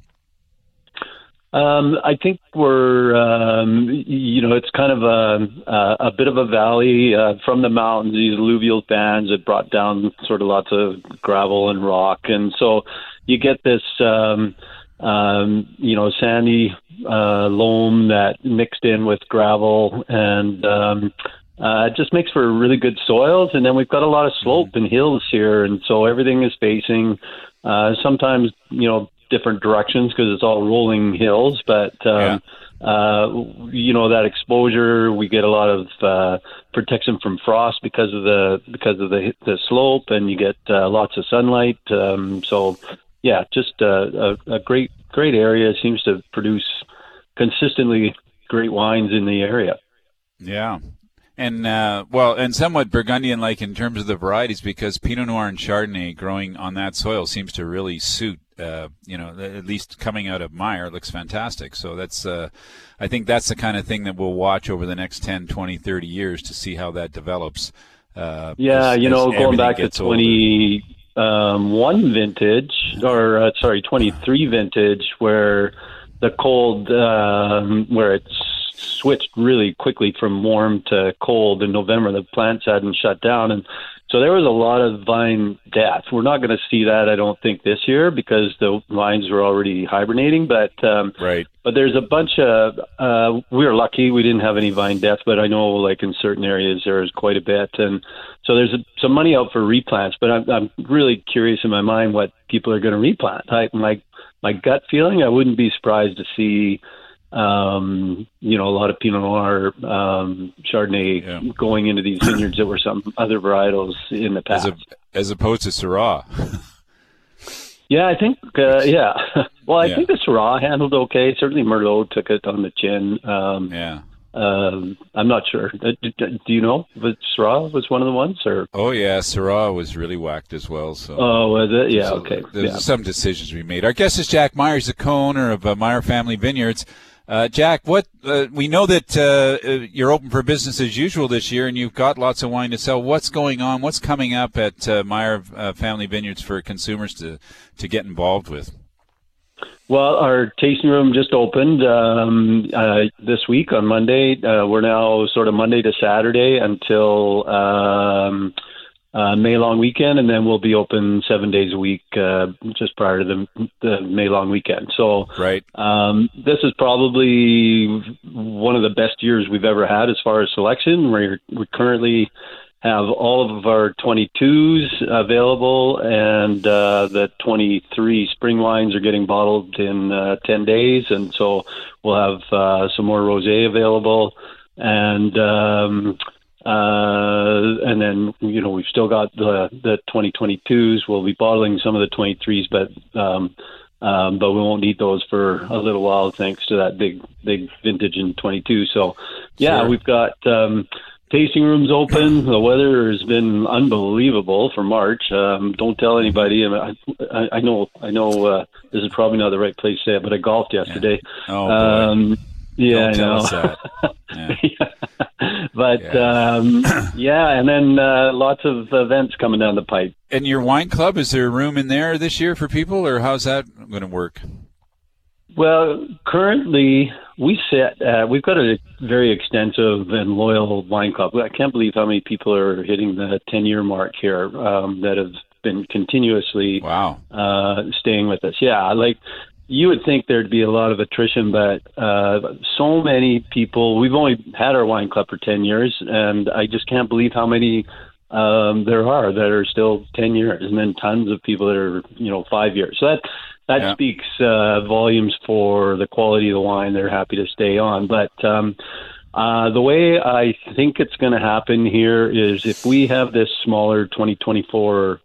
Um, I think we're, um, you know, it's kind of a a, a bit of a valley uh, from the mountains. These alluvial bands that brought down sort of lots of gravel and rock, and so you get this. Um, Um, you know, sandy uh, loam that mixed in with gravel, and um, uh, it just makes for really good soils. And then we've got a lot of slope and hills here, and so everything is facing uh, sometimes, you know, different directions because it's all rolling hills. But um, yeah. uh, you know, that exposure, we get a lot of uh, protection from frost because of the because of the the slope, and you get uh, lots of sunlight. Um, so. Yeah, just uh, a, a great, great area. Seems to produce consistently great wines in the area. Yeah, and uh, well, and somewhat Burgundian-like in terms of the varieties, because Pinot Noir and Chardonnay growing on that soil seems to really suit. Uh, you know, at least coming out of Meyer, it looks fantastic. So that's, uh, I think that's the kind of thing that we'll watch over the next ten, twenty, thirty years to see how that develops. Uh, yeah, as, you know, going back to twenty. Older. Um, one vintage, or uh, sorry, twenty-three vintage, where the cold, um, where it's switched really quickly from warm to cold in November. The plants hadn't shut down, and so there was a lot of vine death. We're not going to see that, I don't think, this year because the vines were already hibernating. But um, right. But there's a bunch of. Uh, we were lucky; we didn't have any vine death. But I know, like in certain areas, there is quite a bit, and so there's a, some money out for replants. But I'm, I'm really curious in my mind what people are going to replant. I, my my gut feeling, I wouldn't be surprised to see, um, you know, a lot of Pinot Noir, um, Chardonnay yeah. going into these vineyards that were some other varietals in the past, as, a, as opposed to Syrah. Yeah, I think, uh, yeah. Well, I yeah. think the Syrah handled okay. Certainly Merlot took it on the chin. Um, yeah. Um, I'm not sure. Uh, do, do you know if Syrah was one of the ones? Or Oh, yeah, Syrah was really whacked as well. So. Oh, was it? Yeah, so okay. There's yeah. some decisions we made. Our guest is Jack Myers, the co-owner of uh, Meyer Family Vineyards. Uh, Jack, what uh, we know that uh, you're open for business as usual this year, and you've got lots of wine to sell. What's going on? What's coming up at uh, Meyer uh, Family Vineyards for consumers to, to get involved with? Well, our tasting room just opened um, uh, this week on Monday. Uh, we're now sort of Monday to Saturday until um, uh, May long weekend, and then we'll be open seven days a week uh, just prior to the, the May long weekend. So, right. um, this is probably one of the best years we've ever had as far as selection. We're, we currently have all of our twenty-twos available, and uh, the twenty-three spring wines are getting bottled in uh, ten days, and so we'll have uh, some more rosé available, and um, uh, and then you know we've still got the the twenty twenty-twos. We'll be bottling some of the twenty-threes, but um, um, but we won't need those for a little while thanks to that big big vintage in twenty-two. So yeah, Sure. we've got. Um, Tasting room's open. The weather has been unbelievable for March. Um, don't tell anybody. I, I, I know. I know. Uh, this is probably not the right place to say it, but I golfed yesterday. Yeah. Oh, boy. Um, yeah, Don't I tell know. us that. Yeah. Yeah. But Yeah. Um, yeah, and then uh, lots of events coming down the pipe. And your wine club, is there room in there this year for people, or how's that going to work? Well, currently we sit. Uh, we've got a very extensive and loyal wine club. I can't believe how many people are hitting the ten-year mark here um, that have been continuously wow. uh, staying with us. Yeah, like you would think there'd be a lot of attrition, but uh, so many people. We've only had our wine club for ten years, and I just can't believe how many um, there are that are still ten years, and then tons of people that are you know five years. So that. That Yeah. speaks uh, volumes for the quality of the wine. They're happy to stay on. But um, uh, the way I think it's going to happen here is if we have this smaller twenty twenty-four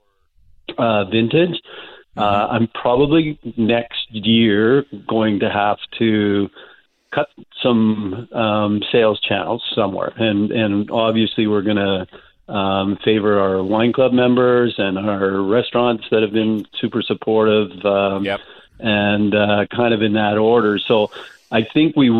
uh, vintage, uh, I'm probably next year going to have to cut some um, sales channels somewhere. And, and obviously we're going to Um, favor our wine club members and our restaurants that have been super supportive, um, Yep. and uh, kind of in that order. So I think we,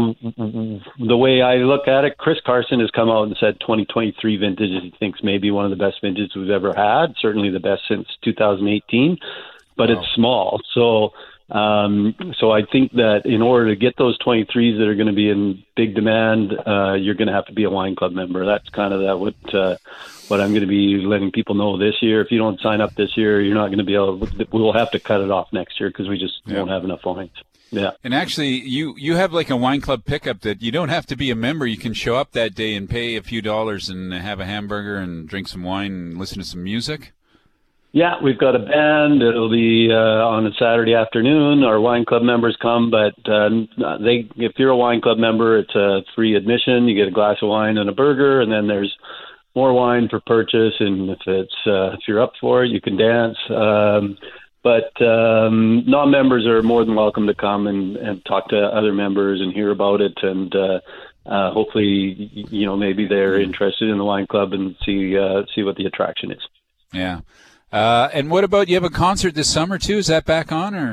the way I look at it, Chris Carson has come out and said twenty twenty-three vintage he thinks maybe one of the best vintages we've ever had, certainly the best since two thousand eighteen, but Wow. it's small. So Um, so I think that in order to get those twenty-threes that are going to be in big demand, uh, you're going to have to be a wine club member. That's kind of that what uh, what I'm going to be letting people know this year. If you don't sign up this year, you're not going to be able. We'll have to cut it off next year because we just Yeah. won't have enough wines. Yeah. And actually, you, you have like a wine club pickup that you don't have to be a member. You can show up that day and pay a few dollars and have a hamburger and drink some wine and listen to some music. Yeah, we've got a band. It'll be uh, on a Saturday afternoon. Our wine club members come, but uh, they if you're a wine club member, it's a free admission. You get a glass of wine and a burger, and then there's more wine for purchase. And if it's uh, if you're up for it, you can dance. Um, but um, non-members are more than welcome to come and, and talk to other members and hear about it. And uh, uh, hopefully, you know, maybe they're interested in the wine club and see uh, see what the attraction is. Yeah. Uh, and what about, you have a concert this summer too? Is that back on, or?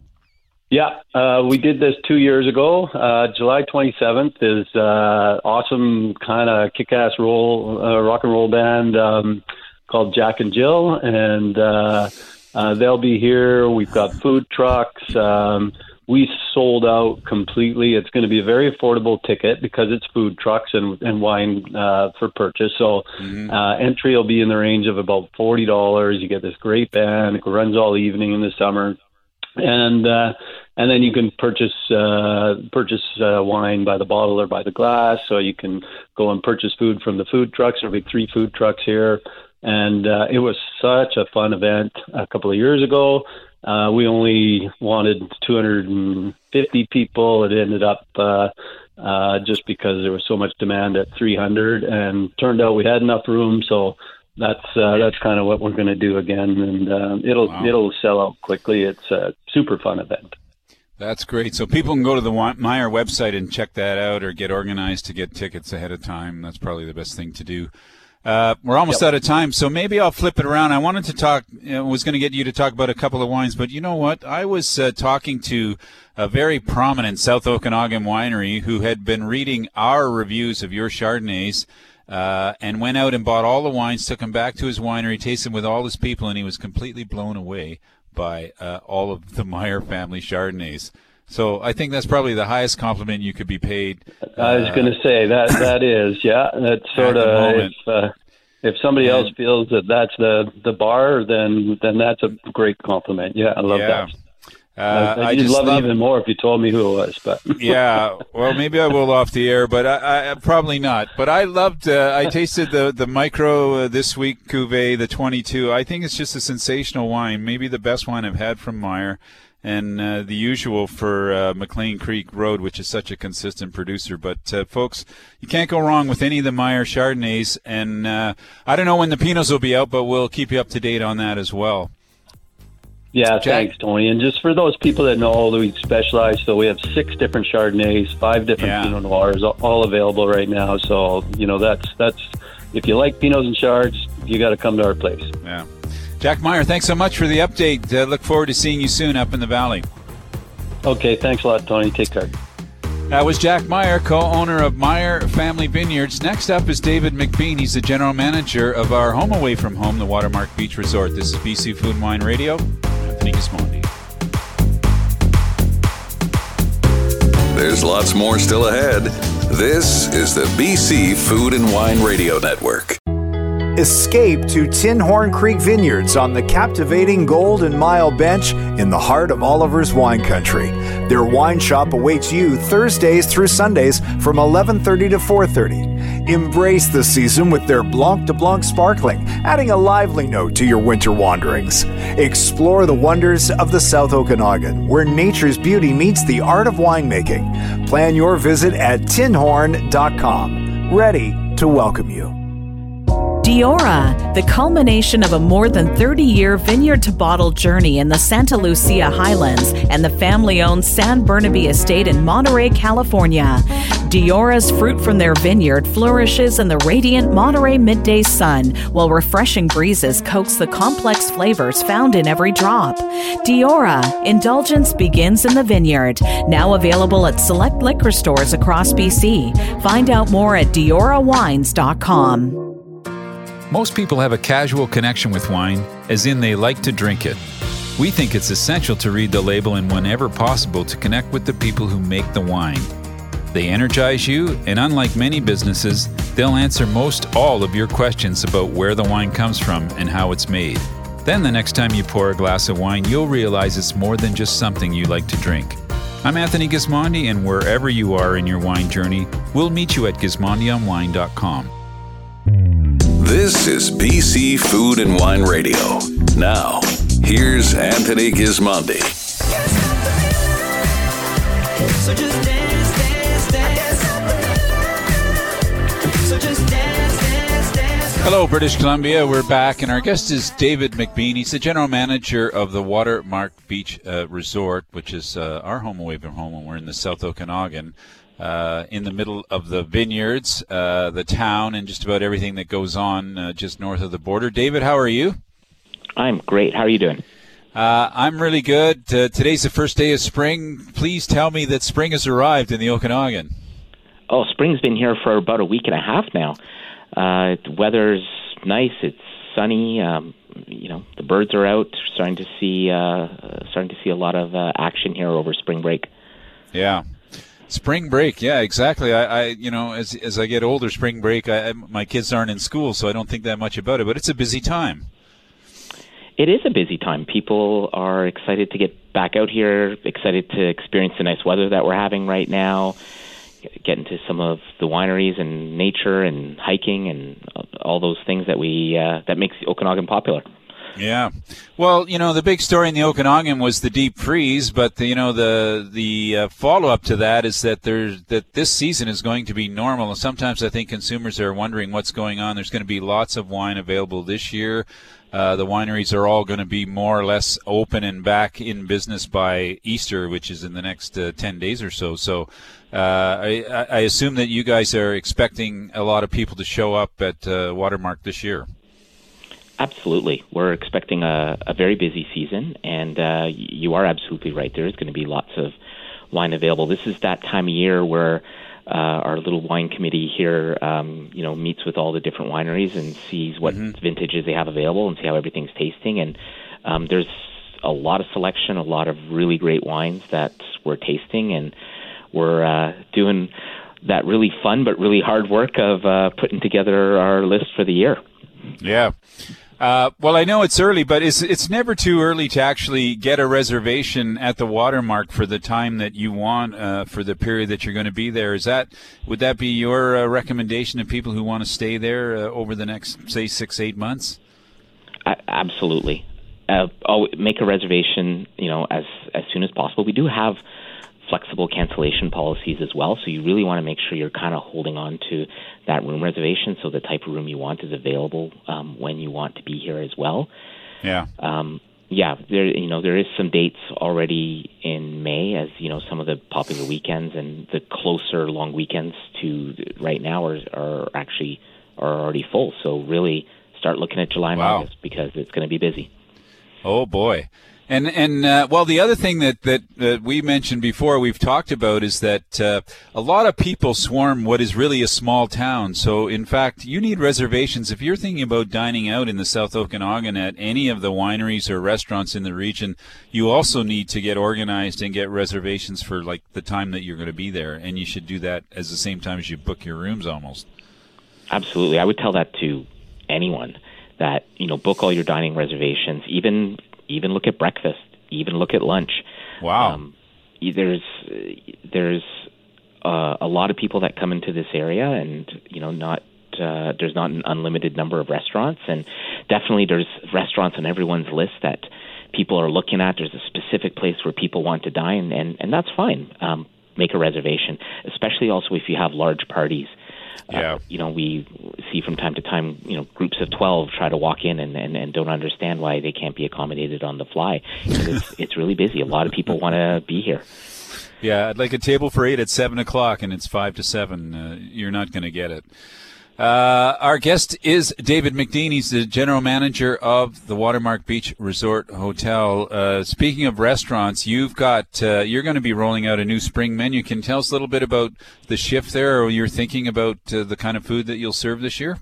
Yeah, uh, we did this two years ago. Uh, July twenty-seventh is uh, awesome kind of kick-ass roll uh, rock and roll band um, called Jack and Jill, and uh, uh, they'll be here. We've got food trucks. Um, we sold out completely. It's going to be a very affordable ticket because it's food trucks and, and wine uh, for purchase. So Mm-hmm. uh, entry will be in the range of about forty dollars. You get this great band. It runs all evening in the summer. And uh, and then you can purchase uh, purchase uh, wine by the bottle or by the glass. So you can go and purchase food from the food trucks. There'll be three food trucks here. And uh, it was such a fun event a couple of years ago. Uh, we only wanted two hundred fifty people. It ended up uh, uh, just because there was so much demand at three hundred, and turned out we had enough room. So that's uh, that's kind of what we're going to do again, and uh, it'll Wow. it'll sell out quickly. It's a super fun event. That's great. So people can go to the Meyer website and check that out, or get organized to get tickets ahead of time. That's probably the best thing to do. Uh, we're almost Yep. out of time, so maybe I'll flip it around. I wanted to talk, you know, was going to get you to talk about a couple of wines, but you know what? I was uh, talking to a very prominent South Okanagan winery who had been reading our reviews of your Chardonnays uh, and went out and bought all the wines, took them back to his winery, tasted them with all his people, and he was completely blown away by uh, all of the Meyer family Chardonnays. So I think that's probably the highest compliment you could be paid. I was uh, going to say that that is, yeah. That's sort at the of moment. if uh, if somebody else feels that that's the the bar, then then that's a great compliment. Yeah, I love Yeah. that. Uh, I'd I just love, love it even more if you told me who it was. But yeah, well, maybe I will off the air, but I, I probably not. But I loved. Uh, I tasted the the micro uh, this week cuvee, the twenty-two. I think it's just a sensational wine. Maybe the best wine I've had from Meyer, and uh, the usual for uh, McLean Creek Road, which is such a consistent producer. But uh, folks, you can't go wrong with any of the Meyer Chardonnays. And uh, I don't know when the Pinots will be out, but we'll keep you up to date on that as well. yeah, Jack? thanks, Tony. And just for those people that know, we specialize. So we have six different Chardonnays, five different Yeah. Pinot Noirs, all- all available right now. So you know, that's that's if you like Pinots and Chards, you got to come to our place. Yeah. Jack Meyer, thanks so much for the update. Uh, look forward to seeing you soon up in the valley. Okay, thanks a lot, Tony. Take care. That was Jack Meyer, co-owner of Meyer Family Vineyards. Next up is David McBean. He's the general manager of our home away from home, the Watermark Beach Resort. This is B C Food and Wine Radio. Anthony Gismondi. There's lots more still ahead. This is the B C Food and Wine Radio Network. Escape to Tin Horn Creek Vineyards on the captivating Golden Mile Bench in the heart of Oliver's wine country. Their wine shop awaits you Thursdays through Sundays from eleven thirty to four thirty. Embrace the season with their Blanc de Blanc Sparkling, adding a lively note to your winter wanderings. Explore the wonders of the South Okanagan, where nature's beauty meets the art of winemaking. Plan your visit at tin horn dot com. Ready to welcome you. Diora, the culmination of a more than thirty-year vineyard-to-bottle journey in the Santa Lucia Highlands and the family-owned San Burnaby Estate in Monterey, California. Diora's fruit from their vineyard flourishes in the radiant Monterey midday sun, while refreshing breezes coax the complex flavors found in every drop. Diora, indulgence begins in the vineyard. Now available at select liquor stores across B C. Find out more at diora wines dot com. Most people have a casual connection with wine, as in they like to drink it. We think it's essential to read the label and whenever possible to connect with the people who make the wine. They energize you, and unlike many businesses, they'll answer most all of your questions about where the wine comes from and how it's made. Then the next time you pour a glass of wine, you'll realize it's more than just something you like to drink. I'm Anthony Gismondi, and wherever you are in your wine journey, we'll meet you at gismondi on wine dot com. This is B C Food and Wine Radio. Now, here's Anthony Gismondi. So just dance, dance, dance. So just dance, dance, dance. Hello, British Columbia. We're back, and our guest is David McBean. He's the general manager of the Watermark Beach uh, Resort, which is uh, our home away from home when we're in the South Okanagan. Uh, in the middle of the vineyards, uh, the town, and just about everything that goes on uh, just north of the border. David, how are you? I'm great. How are you doing? Uh, I'm really good. Uh, today's the first day of spring. Please tell me that spring has arrived in the Okanagan. Oh, spring's been here for about a week and a half now. Uh, the weather's nice. It's sunny. Um, you know, the birds are out. Starting to see, uh, starting to see a lot of uh, action here over spring break. Yeah. Spring break, yeah, exactly. I, I, you know, as as I get older, spring break, I, I, my kids aren't in school, so I don't think that much about it. But it's a busy time. It is a busy time. People are excited to get back out here, excited to experience the nice weather that we're having right now, get into some of the wineries and nature and hiking and all those things that we uh, that makes the Okanagan popular. Yeah. Well, you know, the big story in the Okanagan was the deep freeze, but the, you know, the the uh, follow-up to that is that there's that this season is going to be normal. And sometimes I think consumers are wondering what's going on. There's going to be lots of wine available this year. Uh, the wineries are all going to be more or less open and back in business by Easter, which is in the next uh, ten days or so. So uh, I, I assume that you guys are expecting a lot of people to show up at uh, Watermark this year. Absolutely. We're expecting a, a very busy season, and uh, you are absolutely right. There is going to be lots of wine available. This is that time of year where uh, our little wine committee here, um, you know, meets with all the different wineries and sees what mm-hmm. vintages they have available and see how everything's tasting. And um, there's a lot of selection, a lot of really great wines that we're tasting, and we're uh, doing that really fun but really hard work of uh, putting together our list for the year. Yeah. Uh, well, I know it's early, but it's it's never too early to actually get a reservation at the Watermark for the time that you want, uh, for the period that you're going to be there. Is that would that be your uh, recommendation to people who want to stay there uh, over the next, say, six, eight months? Uh, absolutely. Uh, oh, make a reservation, you know, as as soon as possible. We do have flexible cancellation policies as well, so you really want to make sure you're kind of holding on to that room reservation so the type of room you want is available um, when you want to be here as well. Yeah. Um, yeah, there you know there is some dates already in May, as you know, some of the popular weekends and the closer long weekends to right now are are actually are already full. So really start looking at July and wow. August because it's going to be busy. Oh boy. And, and uh, well, the other thing that, that, that we mentioned before, we've talked about, is that uh, a lot of people swarm what is really a small town. So, in fact, you need reservations. If you're thinking about dining out in the South Okanagan at any of the wineries or restaurants in the region, you also need to get organized and get reservations for, like, the time that you're going to be there. And you should do that at the same time as you book your rooms almost. Absolutely. I would tell that to anyone, that, you know, book all your dining reservations, even even look at breakfast, even look at lunch. Wow. Um, there's there's uh, a lot of people that come into this area, and you know, not uh, there's not an unlimited number of restaurants, and definitely there's restaurants on everyone's list that people are looking at. There's a specific place where people want to dine, and and that's fine. Um, make a reservation, especially also if you have large parties. Yeah. Uh, you know, we see from time to time, you know, groups of twelve try to walk in and, and, and don't understand why they can't be accommodated on the fly. It's, it's really busy. A lot of people want to be here. Yeah, I'd like a table for eight at seven o'clock, and it's five to seven. Uh, you're not going to get it. Uh, our guest is David McDean. He's the general manager of the Watermark Beach Resort Hotel. Uh, speaking of restaurants, you've got uh, you're going to be rolling out a new spring menu. Can you tell us a little bit about the shift there, or you're thinking about uh, the kind of food that you'll serve this year?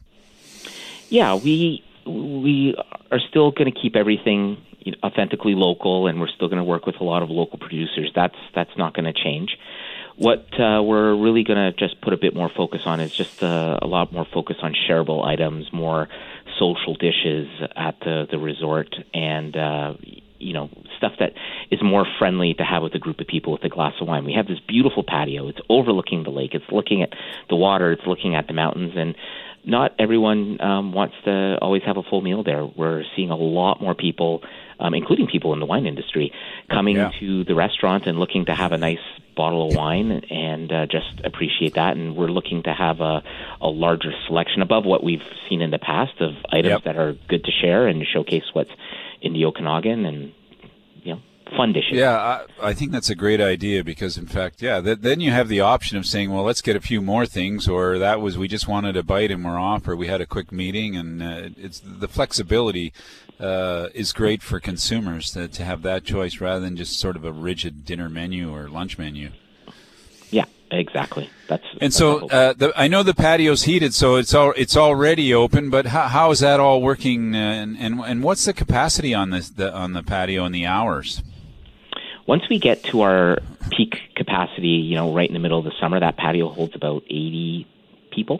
Yeah, we we are still going to keep everything authentically local, and we're still going to work with a lot of local producers. That's that's not going to change. What uh, we're really going to just put a bit more focus on is just uh, a lot more focus on shareable items, more social dishes at the, the resort, and uh, you know, stuff that is more friendly to have with a group of people with a glass of wine. We have this beautiful patio. It's overlooking the lake. It's looking at the water. It's looking at the mountains, and not everyone um, wants to always have a full meal there. We're seeing a lot more people, um, including people in the wine industry, coming yeah. to the restaurant and looking to have a nice bottle of wine and uh, just appreciate that. And we're looking to have a, a larger selection above what we've seen in the past of items yep. that are good to share and showcase what's in the Okanagan, and you know, fun dishes. Yeah, I, I think that's a great idea because, in fact, yeah, th- then you have the option of saying, well, let's get a few more things, or that was we just wanted a bite and we're off, or we had a quick meeting, and uh, it's the flexibility uh, is great for consumers to, to have that choice rather than just sort of a rigid dinner menu or lunch menu. Yeah, exactly. That's and that's so uh, the, I know the patio's heated, so it's all it's already open. But how, how is that all working? Uh, and, and and what's the capacity on this the, on the patio and the hours? Once we get to our peak capacity, you know, right in the middle of the summer, that patio holds about eighty people.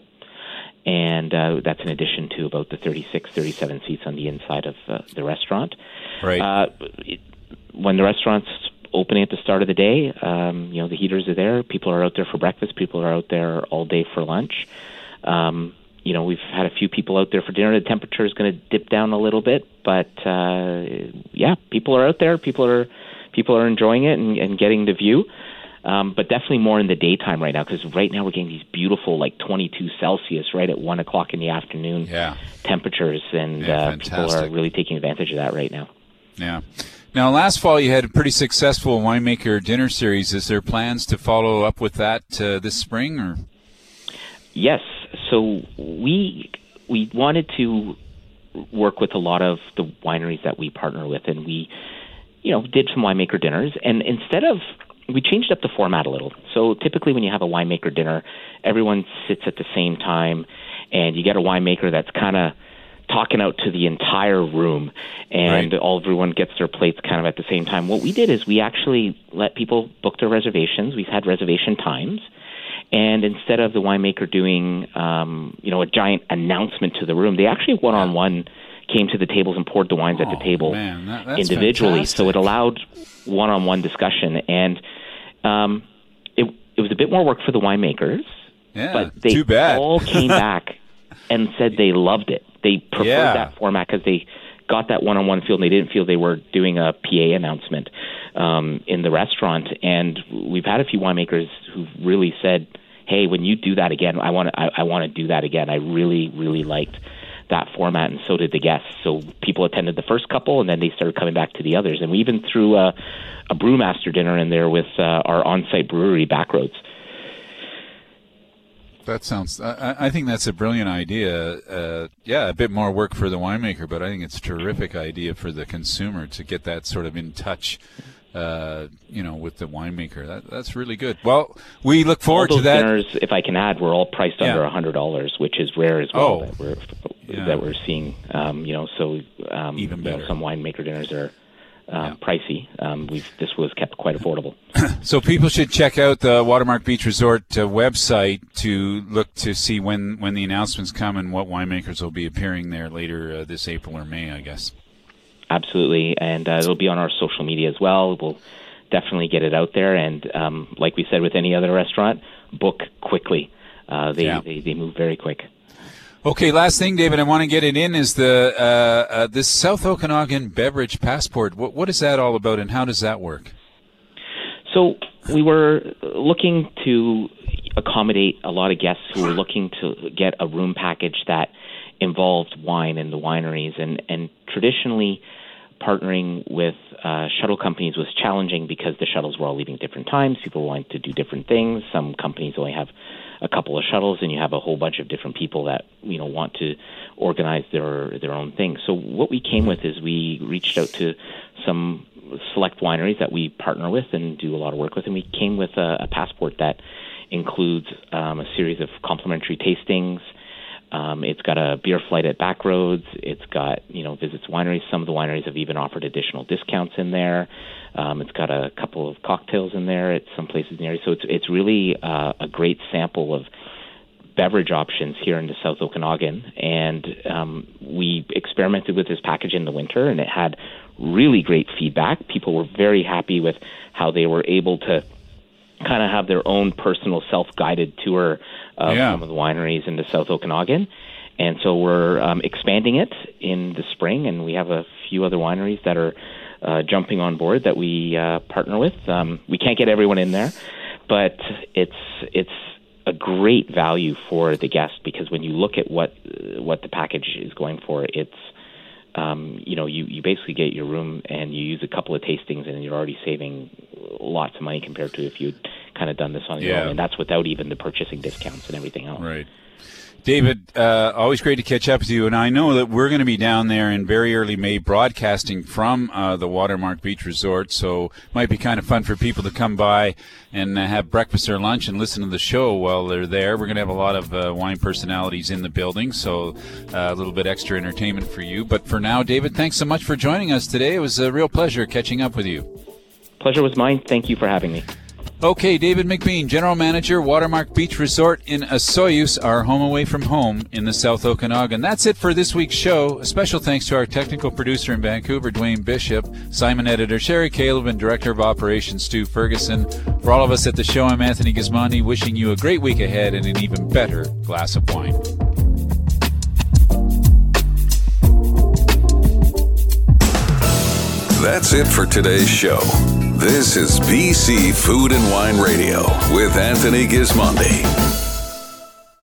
And uh, that's in addition to about the thirty-six, thirty-seven seats on the inside of uh, the restaurant. Right. Uh, it, when the restaurant's opening at the start of the day, um, you know, the heaters are there. People are out there for breakfast. People are out there all day for lunch. Um, you know, we've had a few people out there for dinner. The temperature is going to dip down a little bit, but uh, yeah, people are out there. People are people are enjoying it and, and getting the view. Um, but definitely more in the daytime right now, because right now we're getting these beautiful, like twenty-two Celsius right at one o'clock in the afternoon yeah. temperatures, and yeah, uh, people are really taking advantage of that right now. Yeah. Now, last fall you had a pretty successful winemaker dinner series. Is there plans to follow up with that uh, this spring? Or yes. So we we wanted to work with a lot of the wineries that we partner with, and we, you know, did some winemaker dinners, and instead of we changed up the format a little. So typically when you have a winemaker dinner, everyone sits at the same time, and you get a winemaker that's kind of talking out to the entire room, and right. all everyone gets their plates kind of at the same time. What we did is we actually let people book their reservations. We've had reservation times. And instead of the winemaker doing, um, you know, a giant announcement to the room, they actually one-on-one came to the tables and poured the wines oh, at the table man, that, that's individually. Fantastic. So it allowed one-on-one discussion, and um, it it was a bit more work for the winemakers. Yeah, but they too bad. all came back and said they loved it. They preferred yeah. that format because they got that one-on-one feel, and they didn't feel they were doing a P A announcement um, in the restaurant. And we've had a few winemakers who really said, "Hey, when you do that again, I want to I, I want to do that again. I really, really liked that format," and so did the guests. So people attended the first couple, and then they started coming back to the others. And we even threw a, a brewmaster dinner in there with uh, our on-site brewery, Backroads. That sounds. I, I think that's a brilliant idea. Uh, yeah, a bit more work for the winemaker, but I think it's a terrific idea for the consumer to get that sort of in touch. Uh, you know, with the winemaker. That, that's really good. Well, we look forward all those to that. Dinners, if I can add, were all priced yeah. under a hundred dollars, which is rare as well. Oh. That we're yeah. that we're seeing. Um, you know, so um, even better. You know, some winemaker dinners are um, yeah. pricey. Um, we've this was kept quite affordable. So people should check out the Watermark Beach Resort uh, website to look to see when when the announcements come and what winemakers will be appearing there later uh, this April or May, I guess. Absolutely, and uh, it'll be on our social media as well. We'll definitely get it out there, and um, like we said with any other restaurant, book quickly. Uh, they, yeah. they they move very quick. Okay, last thing, David, I want to get it in is the uh, uh, this South Okanagan Beverage Passport. What what is that all about, and how does that work? So we were looking to accommodate a lot of guests who were looking to get a room package that involved wine in the wineries, and, and traditionally partnering with uh, shuttle companies was challenging because the shuttles were all leaving at different times. People wanted to do different things. Some companies only have a couple of shuttles, and you have a whole bunch of different people that, you know, want to organize their their own thing. So what we came with is we reached out to some select wineries that we partner with and do a lot of work with, and we came with a, a passport that includes um, a series of complimentary tastings. Um, it's got a beer flight at Backroads. It's got, you know, visits wineries. Some of the wineries have even offered additional discounts in there. Um, it's got a couple of cocktails in there at some places in the area. So it's it's really uh, a great sample of beverage options here in the South Okanagan. And um, we experimented with this package in the winter, and it had really great feedback. People were very happy with how they were able to kind of have their own personal self-guided tour of yeah. some of the wineries in the South Okanagan. And so we're um, expanding it in the spring, and we have a few other wineries that are uh, jumping on board that we uh, partner with. Um, we can't get everyone in there, but it's it's a great value for the guest, because when you look at what what the package is going for, it's Um, you know, you, you basically get your room and you use a couple of tastings, and you're already saving lots of money compared to if you'd kind of done this on your yeah. own. And that's without even the purchasing discounts and everything else. Right. David, uh, always great to catch up with you. And I know that we're going to be down there in very early May broadcasting from uh, the Watermark Beach Resort. So it might be kind of fun for people to come by and uh, have breakfast or lunch and listen to the show while they're there. We're going to have a lot of uh, wine personalities in the building, so uh, a little bit extra entertainment for you. But for now, David, thanks so much for joining us today. It was a real pleasure catching up with you. Pleasure was mine. Thank you for having me. Okay, David McBean, General Manager, Watermark Beach Resort in Osoyoos, our home away from home in the South Okanagan. That's it for this week's show. A special thanks to our technical producer in Vancouver, Dwayne Bishop, Simon Editor, Sherry Caleb, and Director of Operations, Stu Ferguson. For all of us at the show, I'm Anthony Gismondi, wishing you a great week ahead and an even better glass of wine. That's it for today's show. This is B C Food and Wine Radio with Anthony Gismondi.